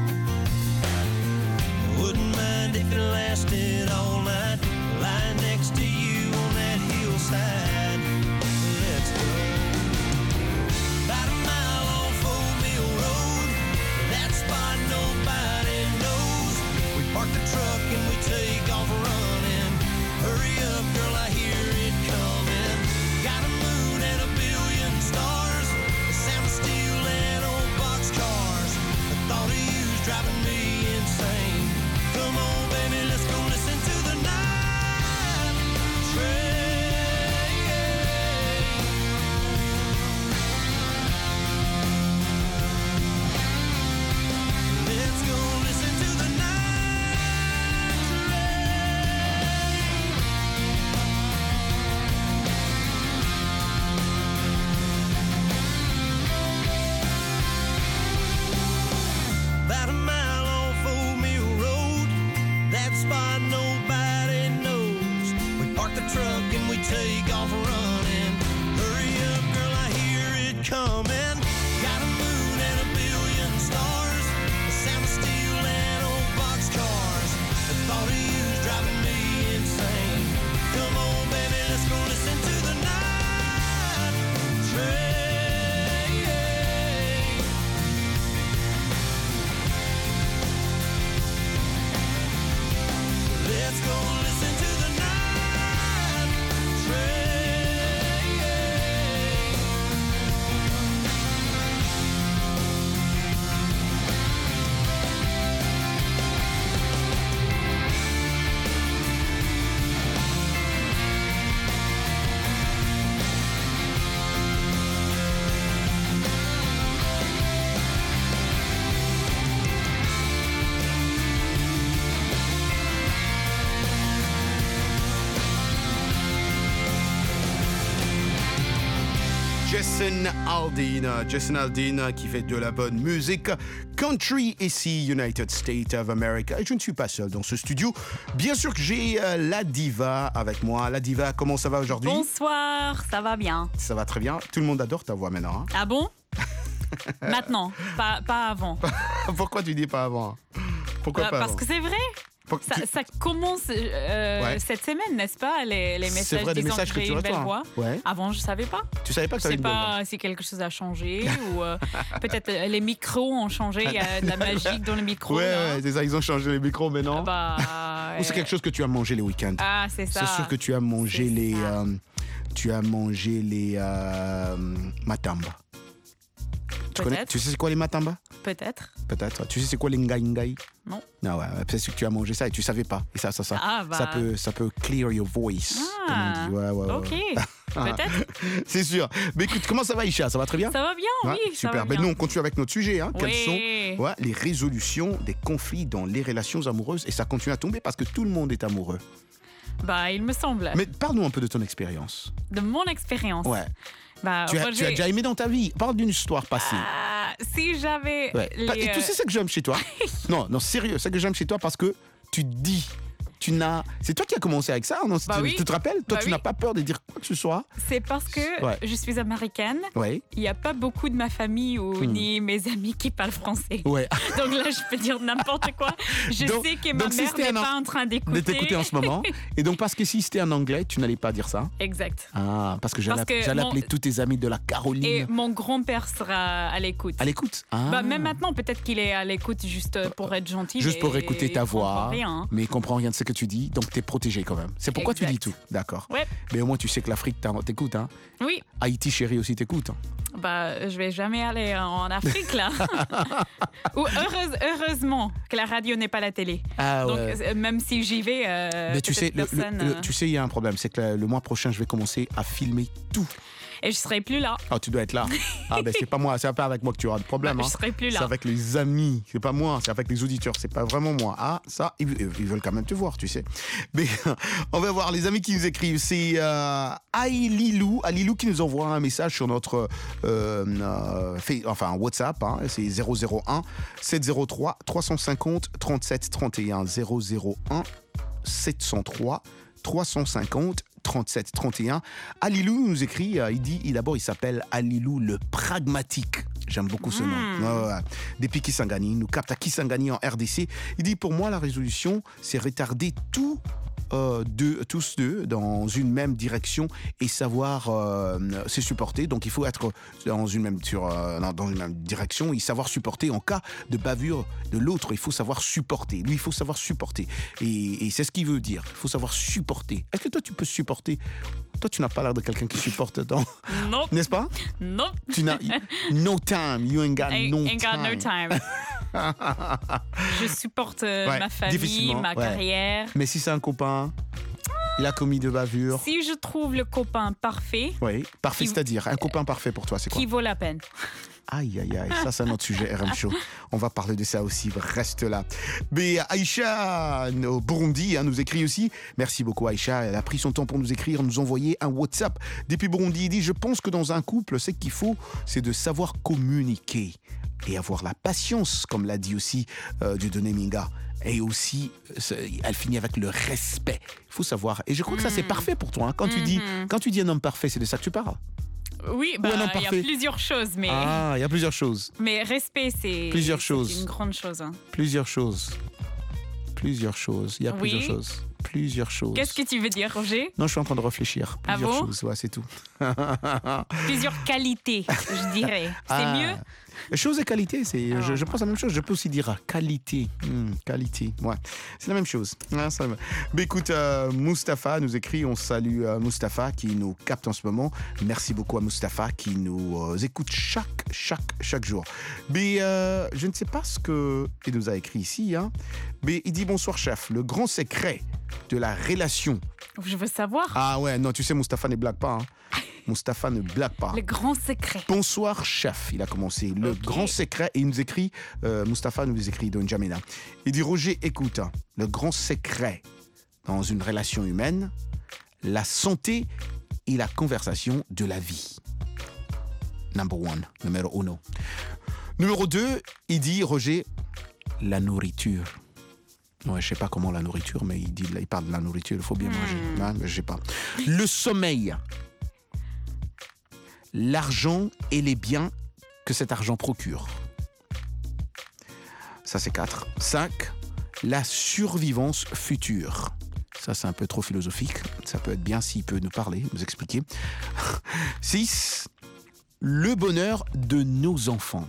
Wouldn't mind if it lasted all night. Lying next to you on that hillside. Let's go. About a mile off Old Mill Road, that spot nobody knows. We park the truck and we take off running. Hurry up, girl, I hear it coming. Got a moon and a billion stars, the sound of steel and old boxcars. Jason Aldean. Jason Aldean qui fait de la bonne musique country ici, United States of America. Et je ne suis pas seul dans ce studio. Bien sûr que j'ai euh, la diva avec moi. La diva, comment ça va aujourd'hui? Bonsoir, ça va bien. Ça va très bien. Tout le monde adore ta voix maintenant. Hein? Ah bon? Maintenant, pas, pas avant. Pourquoi tu dis pas avant? Pourquoi euh, pas Parce avant? que c'est vrai. Ça, ça commence euh, Ouais. cette semaine, n'est-ce pas? Les, les messages vrai, des disant messages que que j'ai tu une belle reçois, voix. hein. Ouais. Avant, je savais pas. Tu savais pas que Je t'avais sais une belle voix? pas si quelque chose a changé ou euh, peut-être euh, les micros ont changé. Il y a de la magie dans les micros. Ouais, là. ouais, c'est ça, ils ont changé les micros maintenant. Bah, Ou c'est quelque chose que tu as mangé les week-ends? Ah, c'est ça. C'est sûr que tu as mangé les. euh, tu as mangé les euh, matamba. Tu connais? Peut-être. Tu sais c'est quoi les matamba? Peut-être. Peut-être. Tu sais c'est quoi les ngai ngai? Non. Ah ouais, ouais, peut-être que tu as mangé ça et tu savais pas. Et ça, ça, ça. Ah, bah. Ça peut, ça peut clear your voice. Comme on dit. Ouais, ouais, ouais, Ok. ouais. Peut-être. C'est sûr. Mais écoute, comment ça va, Isha? Ça va très bien? Ça va bien, Ouais, oui. ça super. va Ben bien. nous, on continue avec notre sujet. Hein. Quelles Oui. sont ouais, les résolutions des conflits dans les relations amoureuses? Et ça continue à tomber parce que tout le monde est amoureux. Bah, il me semble. Mais parle-nous un peu de ton expérience. De mon expérience. Ouais. Bah, Tu as, moi, tu as j'ai- déjà aimé dans ta vie. Parle d'une histoire passée. Ah, si j'avais. Ouais. les, Bah, et tu euh, sais ce que j'aime chez toi? Non, non, sérieux, ce que j'aime chez toi parce que tu dis, tu n'as. C'est toi qui as commencé avec ça, non? Bah tu, oui. tu te rappelles? Toi, Bah tu oui. n'as pas peur de dire quoi que ce soit. C'est parce que Ouais. je suis américaine. Ouais. Il n'y a pas beaucoup de ma famille ou Hmm. ni mes amis qui parlent français. Ouais. Donc là, je peux dire n'importe quoi. Je Donc- sais que ma donc si mère c'était n'est un- pas en train De d'écouter. t'écouter en ce moment. Et donc, parce que si c'était en anglais, tu n'allais pas dire ça. Exact. Ah, parce que j'allais Parce que j'allais mon- appeler tous tes amis de la Caroline. Et mon grand-père sera à l'écoute. À l'écoute? Ah. Bah, même maintenant, peut-être qu'il est à l'écoute juste pour être gentil. Juste mais pour écouter ta il comprend voix, rien, hein. mais il comprend rien de ce que tu dis, donc tu es protégé quand même. C'est pourquoi tu Exact. dis tout, d'accord. Ouais. Mais au moins tu sais que l'Afrique t'en- t'écoute, hein. Oui. Haïti chérie aussi t'écoute. hein. Bah, je vais jamais aller en Afrique là. Ou heureuse- heureusement que la radio n'est pas la télé. Ah Donc ouais. euh, même si j'y vais, euh, Mais tu sais, peut-être le- le- personne. le- euh, tu sais, il y a un problème, c'est que le, le mois prochain, je vais commencer à filmer tout. Et je serai plus là. Ah, tu dois être là. Ah, ben c'est pas moi, c'est pas avec moi que tu auras de problème. Bah, je hein. serai plus là. C'est avec les amis, c'est pas moi, c'est avec les auditeurs, c'est pas vraiment moi. Ah, ça, ils, ils veulent quand même te voir, tu sais. Mais on va voir les amis qui nous écrivent. C'est euh, Aïlilou, Aïlilou qui nous envoie un message sur notre euh, euh, fait, enfin WhatsApp. Hein, c'est zéro zéro un sept zéro trois trois cent cinquante trente-sept trente et un zéro zéro un sept zéro trois trois cent cinquante trente-sept trente et un. Alilou nous écrit, euh, il dit, il, d'abord il s'appelle Alilou le pragmatique. J'aime beaucoup ce nom. Ouais, ouais. Depuis Kisangani, nous capte à Kisangani en R D C. Il dit, pour moi, la résolution, c'est retarder tout euh, deux, tous deux dans une même direction et savoir euh, se supporter. Donc il faut être dans une même, sur, euh, dans une même direction et savoir supporter en cas de bavure de l'autre. Il faut savoir supporter. Lui, il faut savoir supporter. Et, et c'est ce qu'il veut dire. Il faut savoir supporter. Est-ce que toi, tu peux supporter? Toi, tu n'as pas l'air de quelqu'un qui supporte dans... Non. N'est-ce pas? Non. Tu n'as... No time. You ain't got I no ain't got no time. time. Je supporte euh, Ouais, ma famille, difficilement, ma ouais. carrière. Mais si c'est un copain, il a commis de bavure. Si je trouve le copain parfait, Oui, parfait, Qui- c'est-à-dire un copain parfait pour toi, c'est quoi? qui vaut la peine. Aïe, aïe, aïe, ça c'est notre sujet R M Show. On va parler de ça aussi, reste là. Mais Aïcha, au Burundi, hein, nous écrit aussi. Merci beaucoup Aïcha, elle a pris son temps pour nous écrire, nous envoyer un WhatsApp. Depuis Burundi, il dit, je pense que dans un couple, ce qu'il faut, c'est de savoir communiquer et avoir la patience, comme l'a dit aussi euh, Dieudonné Minga. Et aussi, elle finit avec le respect. Il faut savoir. Et je crois que ça, c'est parfait pour toi. hein. Quand, tu dis, quand tu dis un homme parfait, c'est de ça que tu parles. Oui, Ou bah, un homme il y a parfait. plusieurs choses, mais, Ah, il y a plusieurs choses. mais respect, c'est Plusieurs c'est choses. une grande chose. hein. Plusieurs choses. Plusieurs choses. Il y a Oui. plusieurs choses. Plusieurs choses. Qu'est-ce que tu veux dire, Roger? Non, je suis en train de réfléchir. Ah Plusieurs bon choses, ouais, c'est tout. Plusieurs qualités, je dirais. C'est Ah. mieux? Chose et qualité, c'est, Ah. je, je pense la même chose. Je peux aussi dire qualité. Hmm, qualité, ouais. C'est la même chose. Ah, ça va. Mais écoute, euh, Mustapha nous écrit, on salue euh, Mustapha qui nous capte en ce moment. Merci beaucoup à Mustapha qui nous euh, écoute chaque, chaque, chaque jour. Mais euh, je ne sais pas ce qu'il nous a écrit ici, hein, mais il dit bonsoir chef, le grand secret de la relation. Je veux savoir. Ah ouais, non, tu sais, Mustapha ne blague pas. Hein. Mustapha ne blague pas. Le grand secret. Bonsoir chef, il a commencé. Le grand secret, et il nous écrit, euh, Mustapha nous écrit de N'Djamena. Il dit Roger, écoute, hein, le grand secret dans une relation humaine, la santé et la conversation de la vie. number one, numéro uno. Numéro deux, il dit, Roger, la nourriture. Ouais, je sais pas comment la nourriture, mais il, dit, il parle de la nourriture, il faut bien manger. Hein, mais je sais pas. Le sommeil. L'argent et les biens que cet argent procure. Ça, c'est quatre. Cinq, la survivance future. Ça, c'est un peu trop philosophique. Ça peut être bien s'il peut nous parler, nous expliquer. Six, le bonheur de nos enfants.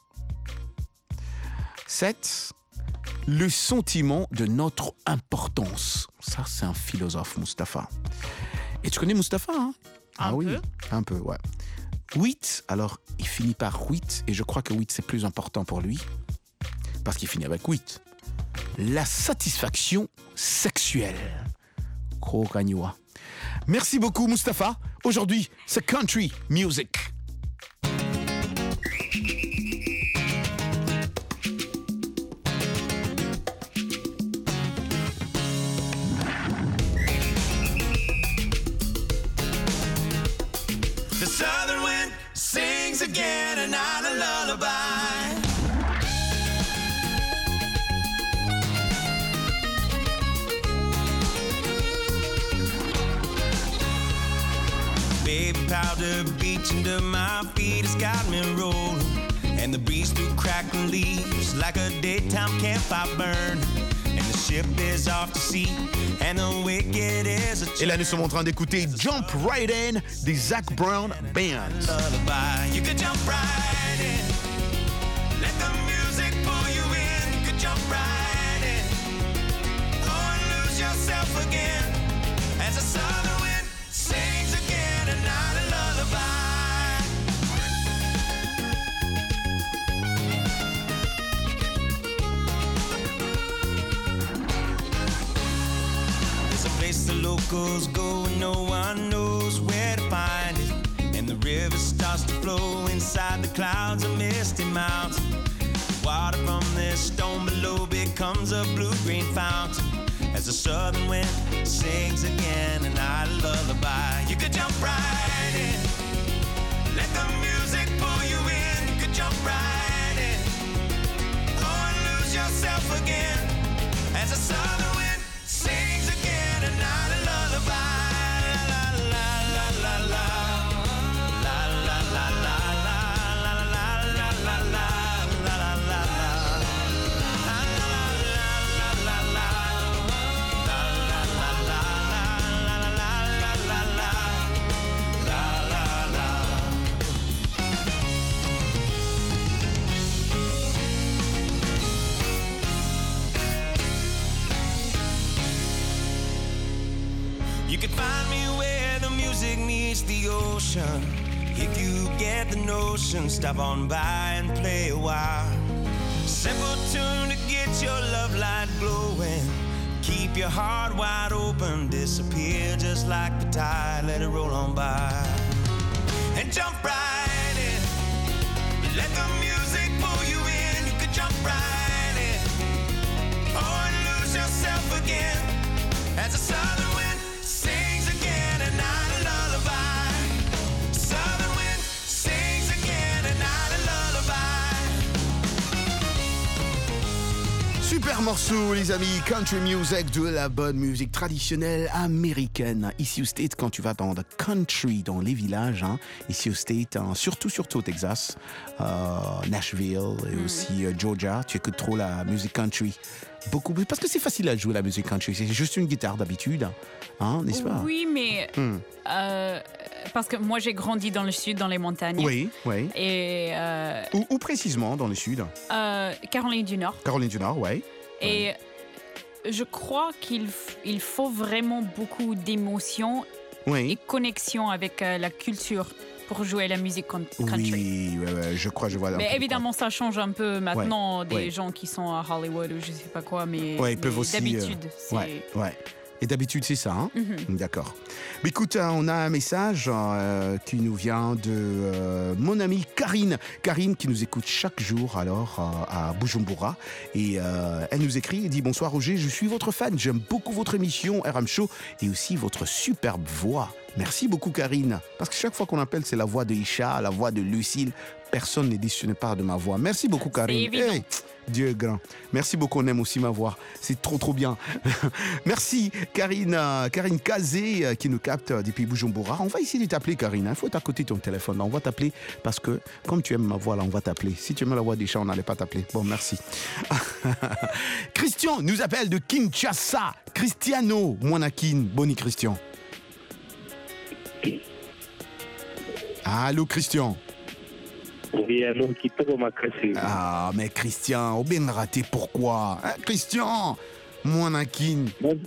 Sept, le sentiment de notre importance. Ça, c'est un philosophe, Mustapha. Et tu connais Mustapha, hein? Un Ah oui, peu. un peu, ouais. Huit, alors, il finit par huit, et je crois que huit, c'est plus important pour lui, parce qu'il finit avec huit. La satisfaction sexuelle. Kokanywa. Merci beaucoup, Mustapha. Aujourd'hui, c'est Country Music. The southern wind sings again another lullaby. Baby powder beach under my feet has got me rolling, and the breeze through crackling leaves like a daytime campfire burn. And the ship is off to sea, and the wicked is a Et là, nous sommes en train d'écouter Jump Right In des Zac Brown Band. lullaby. You could jump right in, let the music pull you in. You could jump right in, or lose yourself again as the southern wind sings again another lullaby. There's a place the locals go and no one knows where to find it. And the river starts to flow inside the clouds of misty mountain. Water from this stone below becomes a blue-green fountain as the southern wind sings again another lullaby. You could jump right in, let the music pull you in. You could jump right in, or lose yourself again as the southern wind sings again another lullaby. La la la la la. La la la la la la la la la la la la la You can find me where the music meets the ocean. If you get the notion, stop on by and play a while. Simple tune to get your love light glowing. Keep your heart wide open, disappear just like the tide, let it roll on by. And jump right in, let the music pull you in. You could jump right in, or lose yourself again as the southern wind sings again another lullaby. Southern wind sings again another lullaby. Super morceau, les amis. Country music, de la bonne musique traditionnelle américaine. Ici au State, quand tu vas dans le country, dans les villages, hein, ici au State, hein, surtout, surtout au Texas, euh, Nashville et mm. aussi euh, Georgia, tu écoutes trop la musique country. Beaucoup, parce que c'est facile à jouer la musique country. C'est juste une guitare d'habitude, hein, n'est-ce pas? Oui, mais mm. euh, parce que moi j'ai grandi dans le sud, dans les montagnes. Oui, oui. Et euh, où, où précisément dans le sud? euh, Caroline du Nord. Caroline du Nord, oui. Et je crois qu'il f- il faut vraiment beaucoup d'émotions oui. et connexion avec euh, la culture pour jouer la musique con- country. Oui, ouais, ouais, je crois, je vois. Mais évidemment, ça change un peu maintenant ouais, des ouais. gens qui sont à Hollywood ou je sais pas quoi, mais, ouais, ils peuvent mais aussi, d'habitude, euh, c'est... Ouais, ouais. Et d'habitude, c'est ça, hein? Mm-hmm. D'accord. Mais écoute, on a un message euh, qui nous vient de euh, mon amie Karine. Karine qui nous écoute chaque jour alors euh, à Bujumbura. Et euh, elle nous écrit et dit « Bonsoir Roger, je suis votre fan. J'aime beaucoup votre émission R M Show et aussi votre superbe voix. Merci beaucoup, Karine. Parce que chaque fois qu'on appelle, c'est la voix de Isha, la voix de Lucille. Personne n'est déçu par de ma voix. Merci beaucoup, Karine. Hey, Dieu est grand. Merci beaucoup, on aime aussi ma voix. C'est trop, trop bien. Merci, Karine, euh, Karine Kazé, euh, qui nous capte depuis Bujumbura. On va essayer de t'appeler, Karine. Il faut être à côté de ton téléphone. On va t'appeler parce que, comme tu aimes ma voix, là, on va t'appeler. Si tu aimes la voix d'Isha, on n'allait pas t'appeler. Bon, merci. Christian nous appelle de Kinshasa. Cristiano Monakin. Boni, Christian. Allô, Christian. Oui, allô, Kitoko Makasi. Ah, mais Christian, au bien raté, pourquoi hein, Christian Monakin.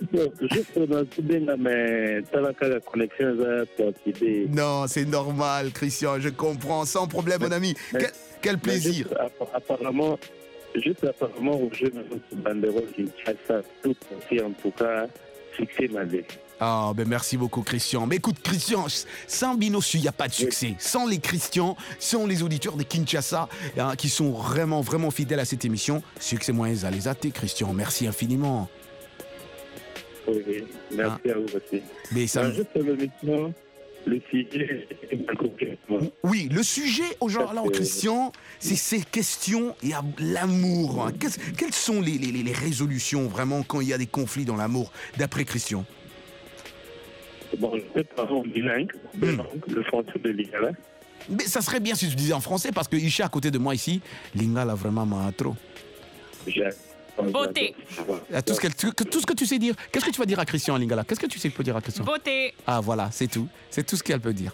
Non, c'est normal, Christian, je comprends, sans problème, mon ami. Quel, quel plaisir. Juste, apparemment, juste apparemment, je me suis banderole qui fait ça tout aussi, en tout cas, succès ma vie. Ah, ben merci beaucoup, Christian. Mais écoute, Christian, sans Binosu, il n'y a pas de succès. Oui. Sans les Christians, sans les auditeurs de Kinshasa, hein, qui sont vraiment, vraiment fidèles à cette émission, succès moyen à les athées, Christian. Merci infiniment. Oui, merci hein? à vous aussi. Mais ça... Juste le, le sujet... Oui, le sujet aujourd'hui, alors, Christian, c'est ces questions et l'amour. Hein. Quelles sont les, les, les résolutions, vraiment, quand il y a des conflits dans l'amour, d'après Christian? Bon, je peux parler en bilingue, mmh. le français de Lingala. Mais ça serait bien si tu disais en français, parce que Isha, à côté de moi ici, Lingala vraiment m'a trop. Beauté. Tout ce, que, tout ce que tu sais dire. Qu'est-ce que tu vas dire à Christian en Lingala? Qu'est-ce que tu sais que peut dire à Christian? Beauté. Ah voilà, c'est tout. C'est tout ce qu'elle peut dire.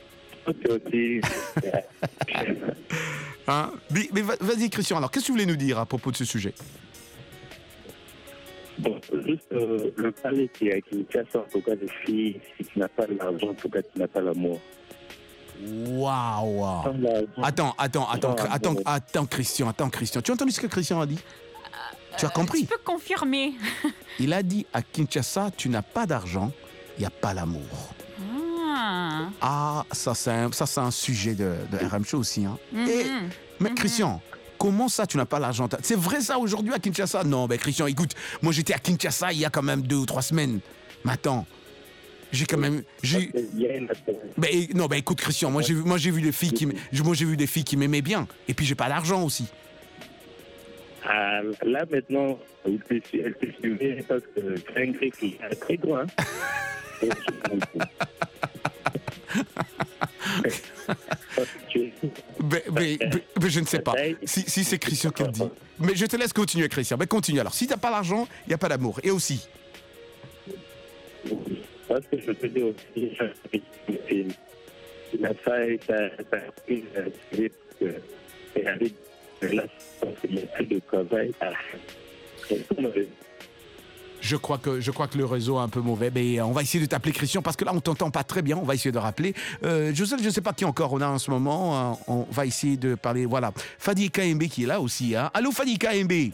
hein? Mais, mais vas-y Christian, alors qu'est-ce que tu voulais nous dire à propos de ce sujet? Bon, juste euh, le palais qui a Kinshasa, en tout cas, des filles, si tu n'as pas l'argent, en tout cas, tu n'as pas l'amour. Waouh! Attends, attends, attends, attends, attends, Christian, attends, Christian. Tu as entendu ce que Christian a dit? euh, Tu as compris? Je peux confirmer. Il a dit à Kinshasa, tu n'as pas d'argent, il n'y a pas l'amour. Ah, ah ça, c'est un, ça, c'est un sujet de, de R M Show aussi. Hein. Mm-hmm. Et, mais Christian, comment ça, tu n'as pas l'argent? C'est vrai ça aujourd'hui à Kinshasa? Non, ben Christian, écoute, moi j'étais à Kinshasa il y a quand même deux ou trois semaines. Mais attends, j'ai quand même... J'ai... Ben, non, ben écoute Christian, moi j'ai, moi, j'ai vu des filles qui, moi, j'ai vu des filles qui m'aimaient bien. Et puis j'ai pas l'argent aussi. Ah, là maintenant, elle te suivait parce que c'est un grec qui est très grand. mais, mais, mais, mais je ne sais pas si, si c'est Christian qui le dit. Mais je te laisse continuer, Christian. Mais continue alors. Si tu n'as pas l'argent, il n'y a pas d'amour. Et aussi. Parce que je te dis aussi, la faille, ça a pris il n'y a plus de travail. Je crois, que, je crois que le réseau est un peu mauvais, mais on va essayer de t'appeler Christian parce que là on t'entend pas très bien, on va essayer de rappeler. Euh, je ne sais, sais pas qui encore on a en ce moment, on va essayer de parler, voilà. Fadi K M B qui est là aussi. Hein. Allô Fadi K M B.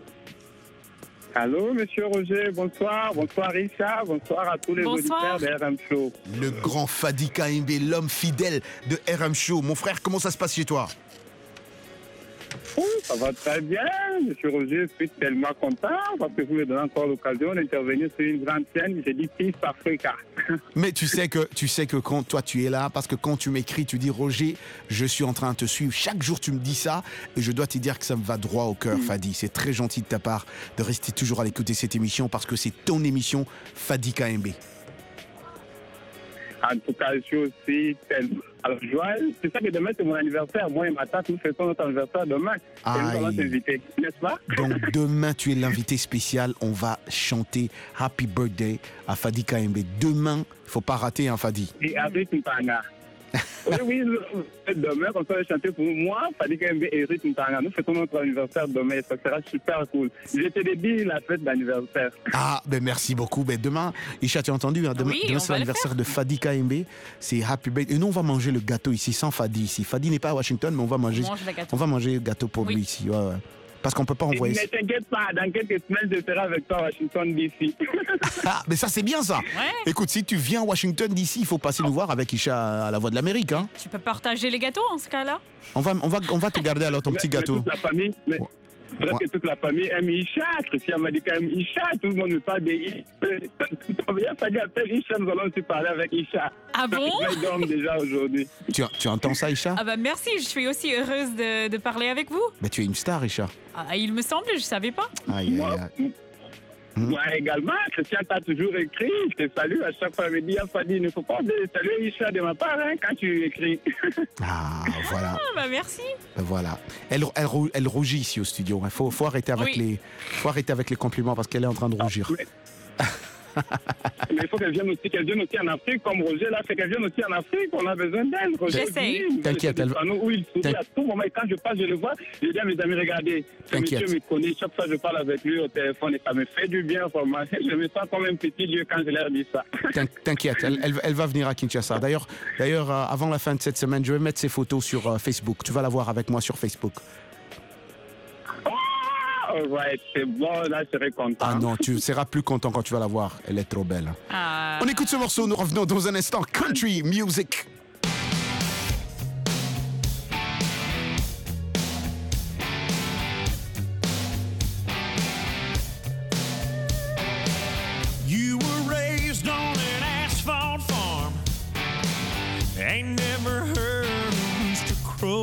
Allô Monsieur Roger, bonsoir, bonsoir Richard, bonsoir à tous les bonsoir. auditeurs de R M Show. Le grand Fadi K M B, l'homme fidèle de R M Show. Mon frère, comment ça se passe chez toi? Oh, ça va très bien, Monsieur Roger, je suis tellement content parce que vous me donnez encore l'occasion d'intervenir sur une grande scène. J'ai dit Peace Africa. Mais tu sais que tu sais que quand toi tu es là, parce que quand tu m'écris, tu dis Roger, je suis en train de te suivre. Chaque jour tu me dis ça et je dois te dire que ça me va droit au cœur, mmh. Fadi. C'est très gentil de ta part de rester toujours à l'écouter cette émission parce que c'est ton émission, Fadi K M B. En tout cas, je suis aussi tellement... Alors, Joël, c'est ça que demain, c'est mon anniversaire. Moi et ma tante, nous fêtons notre anniversaire demain. Et nous allons t'inviter, n'est-ce pas? Donc, demain, tu es l'invité spécial. On va chanter Happy Birthday à Fadi K M B. Demain, il ne faut pas rater, hein, Fadi. Et avec Ntanga. Oui, oui, demain, comme ça, je vais chanter pour moi, Fadi K M B et Eric Ntanga. Nous fêtons notre anniversaire demain. Ça sera super cool. Je te dédie la fête d'anniversaire. Ah, ben merci beaucoup. Ben demain, Isha, tu as entendu, hein, demain, oui, demain c'est l'anniversaire de Fadi K M B. C'est Happy Birthday. Et nous, on va manger le gâteau ici, sans Fadi ici. Fadi n'est pas à Washington, mais on va manger, on, on va manger le gâteau pour oui. lui ici. Ouais, ouais. Parce qu'on ne peut pas envoyer... Ne t'inquiète pas, dans quelques semaines, je serai avec toi à Washington D C. Ah, mais ça, c'est bien, ça. Ouais. Écoute, si tu viens à Washington D C, il faut passer nous voir avec Isha à la Voix de l'Amérique. Hein. Tu peux partager les gâteaux, en ce cas-là. On va, on va, on va te garder alors ton mais, petit gâteau. Mais toute la famille, mais, Presque ouais. toute la famille aime Isha. Christian m'a dit qu'elle aime Isha. Tout le monde me parle d'Isha. Il a fallu appeler Isha. Nous allons aussi parler avec Isha. Ah bon? Je dorme déjà aujourd'hui. Tu, tu entends ça, Isha? Ah bah merci, je suis aussi heureuse de, de parler avec vous. Mais tu es une star, Isha. Ah, il me semble, je savais pas. Aïe, aïe, aïe. Moi également, Christian t'a toujours écrit. Je te salue à chaque fois. Il me dit, Fadi, il ne faut pas saluer Isha de ma part hein, quand tu écris. Ah, voilà. Ah, bah merci. Voilà. Elle, elle, elle rougit ici au studio. Il faut, faut, arrêter avec oui. les, faut arrêter avec les compliments parce qu'elle est en train de rougir. Ah, mais... Mais il faut qu'elle vienne aussi, qu'elle vienne aussi en Afrique, comme Roger là, c'est qu'elle vienne aussi en Afrique, on a besoin d'elle. J'essaie. T'inquiète, elle va. Où il sourit à tout moment, et quand je passe, je le vois, je dis à mes amis, regardez, ce monsieur me connaît, chaque fois je parle avec lui au téléphone et ça me fait du bien, vraiment. Je me sens comme un petit dieu quand je leur dis ça. T'inquiète, elle, elle, elle va venir à Kinshasa. D'ailleurs, d'ailleurs, euh, avant la fin de cette semaine, je vais mettre ses photos sur euh, Facebook. Tu vas la voir avec moi sur Facebook. Oh, ouais, c'est bon, là, je serai content. Ah non, tu seras plus content quand tu vas la voir. Elle est trop belle. Ah. On écoute ce morceau, nous revenons dans un instant. Country Music. You were raised on an asphalt farm. Ain't never heard a rooster crow.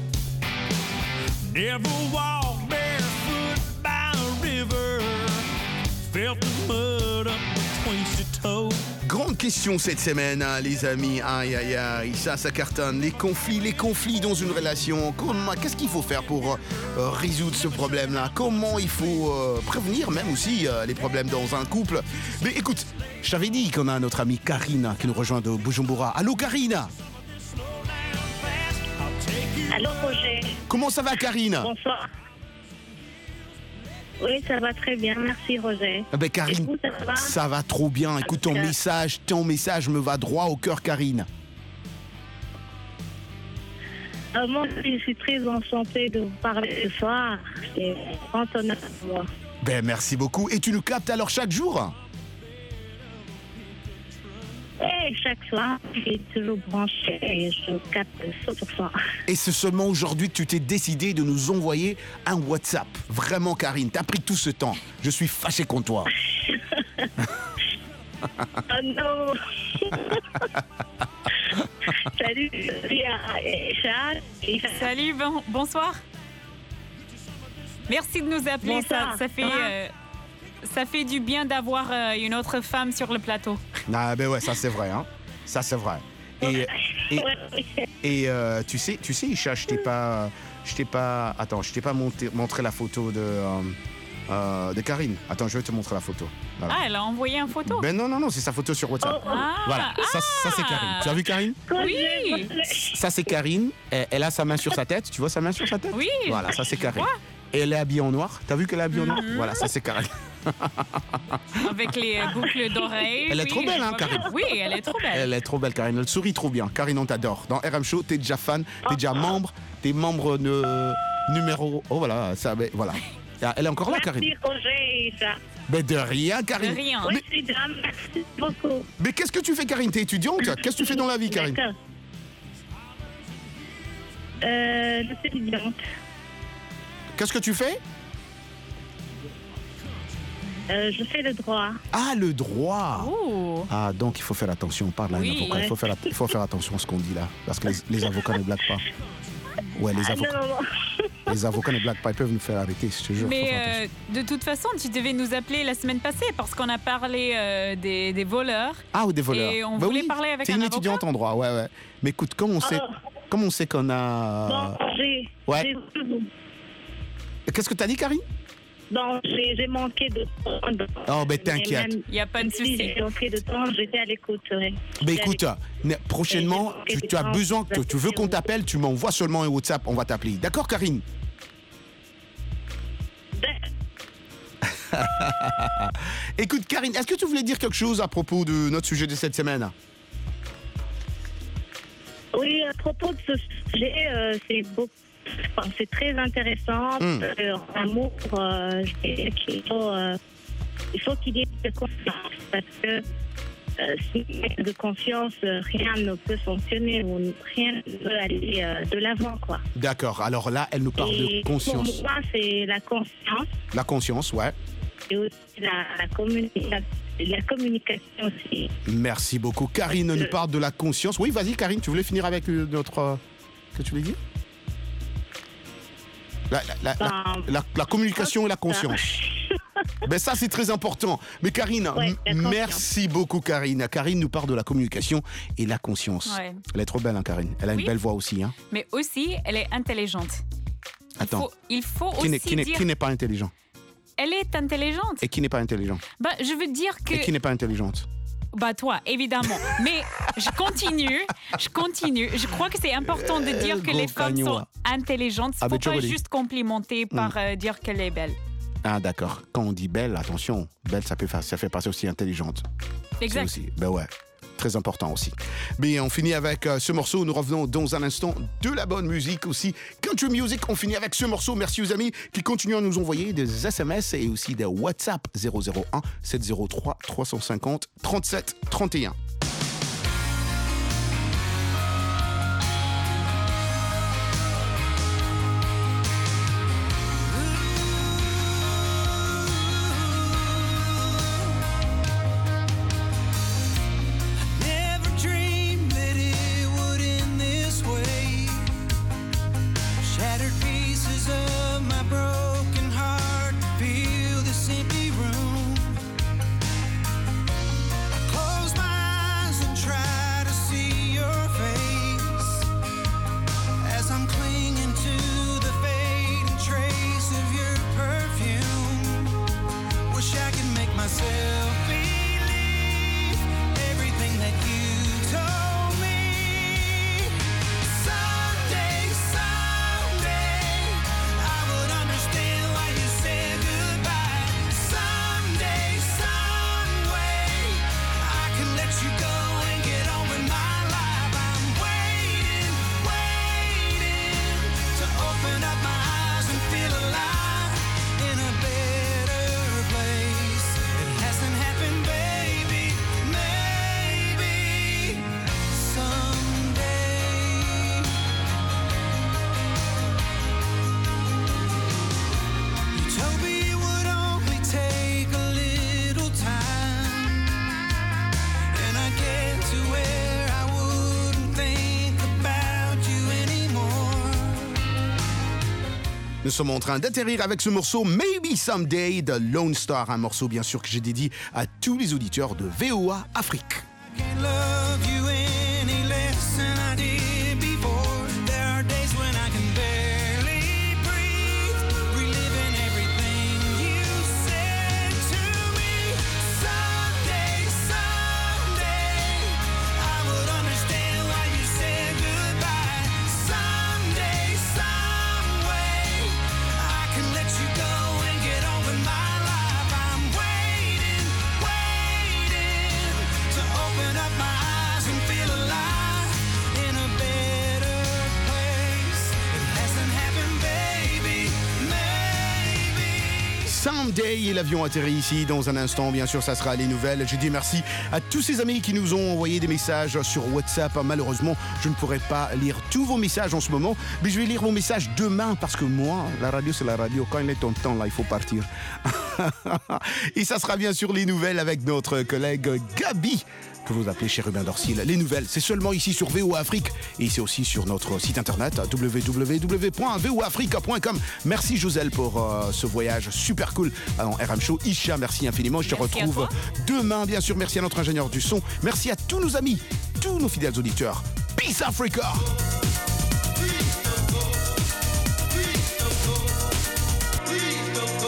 Never walked barefoot by a river. Felt the mud up between your toes. Grande question cette semaine, hein, les amis. Aïe, aïe, aïe, ça, ça cartonne. Les conflits, les conflits dans une relation. Comment, qu'est-ce qu'il faut faire pour euh, résoudre ce problème-là? Comment il faut euh, prévenir même aussi euh, les problèmes dans un couple? Mais écoute, je t'avais dit qu'on a notre amie Karine qui nous rejoint de Bujumbura. Allô, Karine? Allô, Roger. Comment ça va, Karine? Bonsoir. Oui, ça va très bien, merci Roger. Eh ben, Karine, vous, ça, va ça va trop bien. Écoute, ton message, ton message me va droit au cœur, Karine. Euh, moi, je suis très enchantée de vous parler ce soir. C'est grand honneur pour moi. Ben, merci beaucoup. Et tu nous captes alors chaque jour? Oui, chaque soir, je suis toujours branchée et je capte cent pour cent. Et c'est seulement aujourd'hui que tu t'es décidé de nous envoyer un WhatsApp. Vraiment, Karine, t'as pris tout ce temps. Je suis fâché contre toi. Oh non. Salut, Charles. Salut, bon, bonsoir. Merci de nous appeler. Ça, ça fait... Euh, ça fait du bien d'avoir euh, une autre femme sur le plateau. Ah ben ouais, ça c'est vrai, hein. Ça c'est vrai. Et et, et euh, tu sais, tu sais, Isha, je t'ai pas, je t'ai pas, attends, je t'ai pas monté, montré la photo de euh, euh, de Karine. Attends, je vais te montrer la photo. Voilà. Ah, elle a envoyé une photo. Ben non, non, non, c'est sa photo sur WhatsApp. Oh, oh. Voilà, ah, ça, ça c'est Karine. Tu as vu Karine? Oui. Ça c'est Karine. Elle, elle a sa main sur sa tête. Tu vois sa main sur sa tête? Oui. Voilà, ça c'est Karine. Et elle est habillée en noir. T'as vu qu'elle est habillée en noir? Mm-hmm. Voilà, ça c'est Karine. Avec les boucles d'oreilles. Elle est oui, trop belle, hein, Karine? Oui, elle est trop belle. Elle est trop belle, Karine. Elle sourit trop bien. Karine, on t'adore. Dans R M Show, t'es déjà fan, t'es déjà membre, t'es membre de numéro. Oh voilà, ça, ben, voilà. Elle est encore là, Karine. Merci, Roger. Mais de rien, Karine. De rien. Oui, c'est bien, merci beaucoup. Mais qu'est-ce que tu fais, Karine? T'es étudiante? Qu'est-ce que tu fais dans la vie, Karine? D'accord. Euh, je suis étudiante. Qu'est-ce que tu fais? Euh, je fais le droit. Ah, le droit. Oh. Ah, donc il faut faire attention. On parle à un Oui, avocat. ouais. Il faut faire, il faut faire attention à ce qu'on dit là. Parce que les, les avocats ne blaguent pas. Ouais, les Ah, avocats, non, non, non. les avocats ne blaguent pas. Ils peuvent nous faire arrêter, je te jure. faut faire attention. Mais euh, de toute façon, tu devais nous appeler la semaine passée parce qu'on a parlé euh, des, des voleurs. Ah, ou des voleurs. Et on Bah voulait oui, parler avec c'est un une avocat. étudiante en droit, ouais, ouais. Mais écoute, comme on sait, Oh. comme on sait qu'on a. Non, j'ai... Ouais. j'ai- Qu'est-ce que t'as dit, Karine? Non, j'ai j'ai manqué de temps. Oh, ben t'inquiète. Il n'y a pas de Si, souci. j'ai manqué de temps, j'étais à l'écoute. Ouais. Mais J'étais à écoute, ne- prochainement, Et j'ai tu, tu as manqué besoin, de que tu veux qu'on t'appelle, tu m'envoies seulement un WhatsApp, on va t'appeler. D'accord, Karine? Écoute, Karine, est-ce que tu voulais dire quelque chose à propos de notre sujet de cette semaine? Oui, à propos de ce sujet, euh, c'est beaucoup. Enfin, c'est très intéressant. Mm. Euh, en amour, euh, je dirais qu'il faut, euh, il faut qu'il y ait de confiance parce que euh, s'il n'y a pas de confiance, euh, rien ne peut fonctionner ou rien ne peut aller euh, de l'avant, quoi. D'accord. Alors là, elle nous parle Et de conscience. Pour moi, c'est la conscience La conscience, ouais. et aussi la, la, communica- la communication aussi. Merci beaucoup. Karine nous parle de la conscience. Oui, vas-y, Karine, tu voulais finir avec euh, notre... euh, que tu voulais dire la, la, la, la, la, la communication et la conscience. Ben ça, c'est très important. Mais Karine, Ouais, la m- conscience. merci beaucoup, Karine. Karine nous parle de la communication et la conscience. Ouais. Elle est trop belle, hein, Karine. Elle a Oui. une belle voix aussi. Hein. Mais aussi, elle est intelligente. Attends. Il faut Qui n'est, aussi qui n'est- dire... qui n'est pas intelligent Elle est intelligente. et qui n'est pas intelligent Bah, je veux dire que... et qui n'est pas intelligente. Bah toi, évidemment. Mais je continue, je continue. Je crois que c'est important de dire que gros les femmes sont cagnois. intelligentes. Il Ah, ne faut ben, tu pas vois, juste complimenter par euh, dire qu'elle est belle. Ah d'accord. Quand on dit belle, attention, belle, ça, peut faire, ça fait passer aussi intelligente. Exact. C'est aussi, ben ouais. Très important aussi. Mais on finit avec euh, ce morceau. Nous revenons dans un instant de la bonne musique aussi. Country music, on finit avec ce morceau. Merci aux amis qui continuent à nous envoyer des S M S et aussi des WhatsApp zéro zéro un sept zéro trois trois cent cinquante trente-sept trente et un. Never dreamed that it would end this way. Shattered pieces of my broken heart fill this empty room. I close my eyes and try to see your face as I'm clinging to the fading trace of your perfume. Wish I could make myself believe everything that you told me. Someday, someday, I would understand why you said goodbye. Someday, some way, I can let you go and get on with my life. I'm waiting, waiting to open up my eyes and feel alive in a better place. It hasn't happened, baby. Maybe someday. You told me it would only take a little time, and I get to where I wouldn't think about you anymore. Nous sommes en train d'atterrir avec ce morceau Maybe Someday de Lone Star, un morceau bien sûr que j'ai dédié à tous les auditeurs de V O A Afrique. Can't love you any less than I did before. There are days when I can barely breathe, reliving everything you said to me. Someday, someday, I would understand why you said goodbye. Someday, some way, I can let you go and get on with my life. I'm waiting, waiting to open up my eyes and feel alive in a better place. It hasn't happened, baby. Maybe. Someday, et l'avion atterrit ici dans un instant. Bien sûr, ça sera les nouvelles. Je dis merci à tous ces amis qui nous ont envoyé des messages sur WhatsApp. Malheureusement, je ne pourrai pas lire tous vos messages en ce moment, mais je vais lire vos messages demain parce que moi, la radio, c'est la radio. Quand il est ton temps, là, il faut partir. Et ça sera bien sûr les nouvelles avec notre collègue Gabi, que vous appelez chez Ruben Dorsil. Les nouvelles, c'est seulement ici sur V O A Afrique et c'est aussi sur notre site internet w w w point v o africa point com. Merci Joselle pour euh, ce voyage super cool en R M Show. Isha, merci infiniment. Je te Merci à retrouve toi. demain, bien sûr. Merci à notre ingénieur du son. Merci à tous nos amis, tous nos fidèles auditeurs. Peace Africa!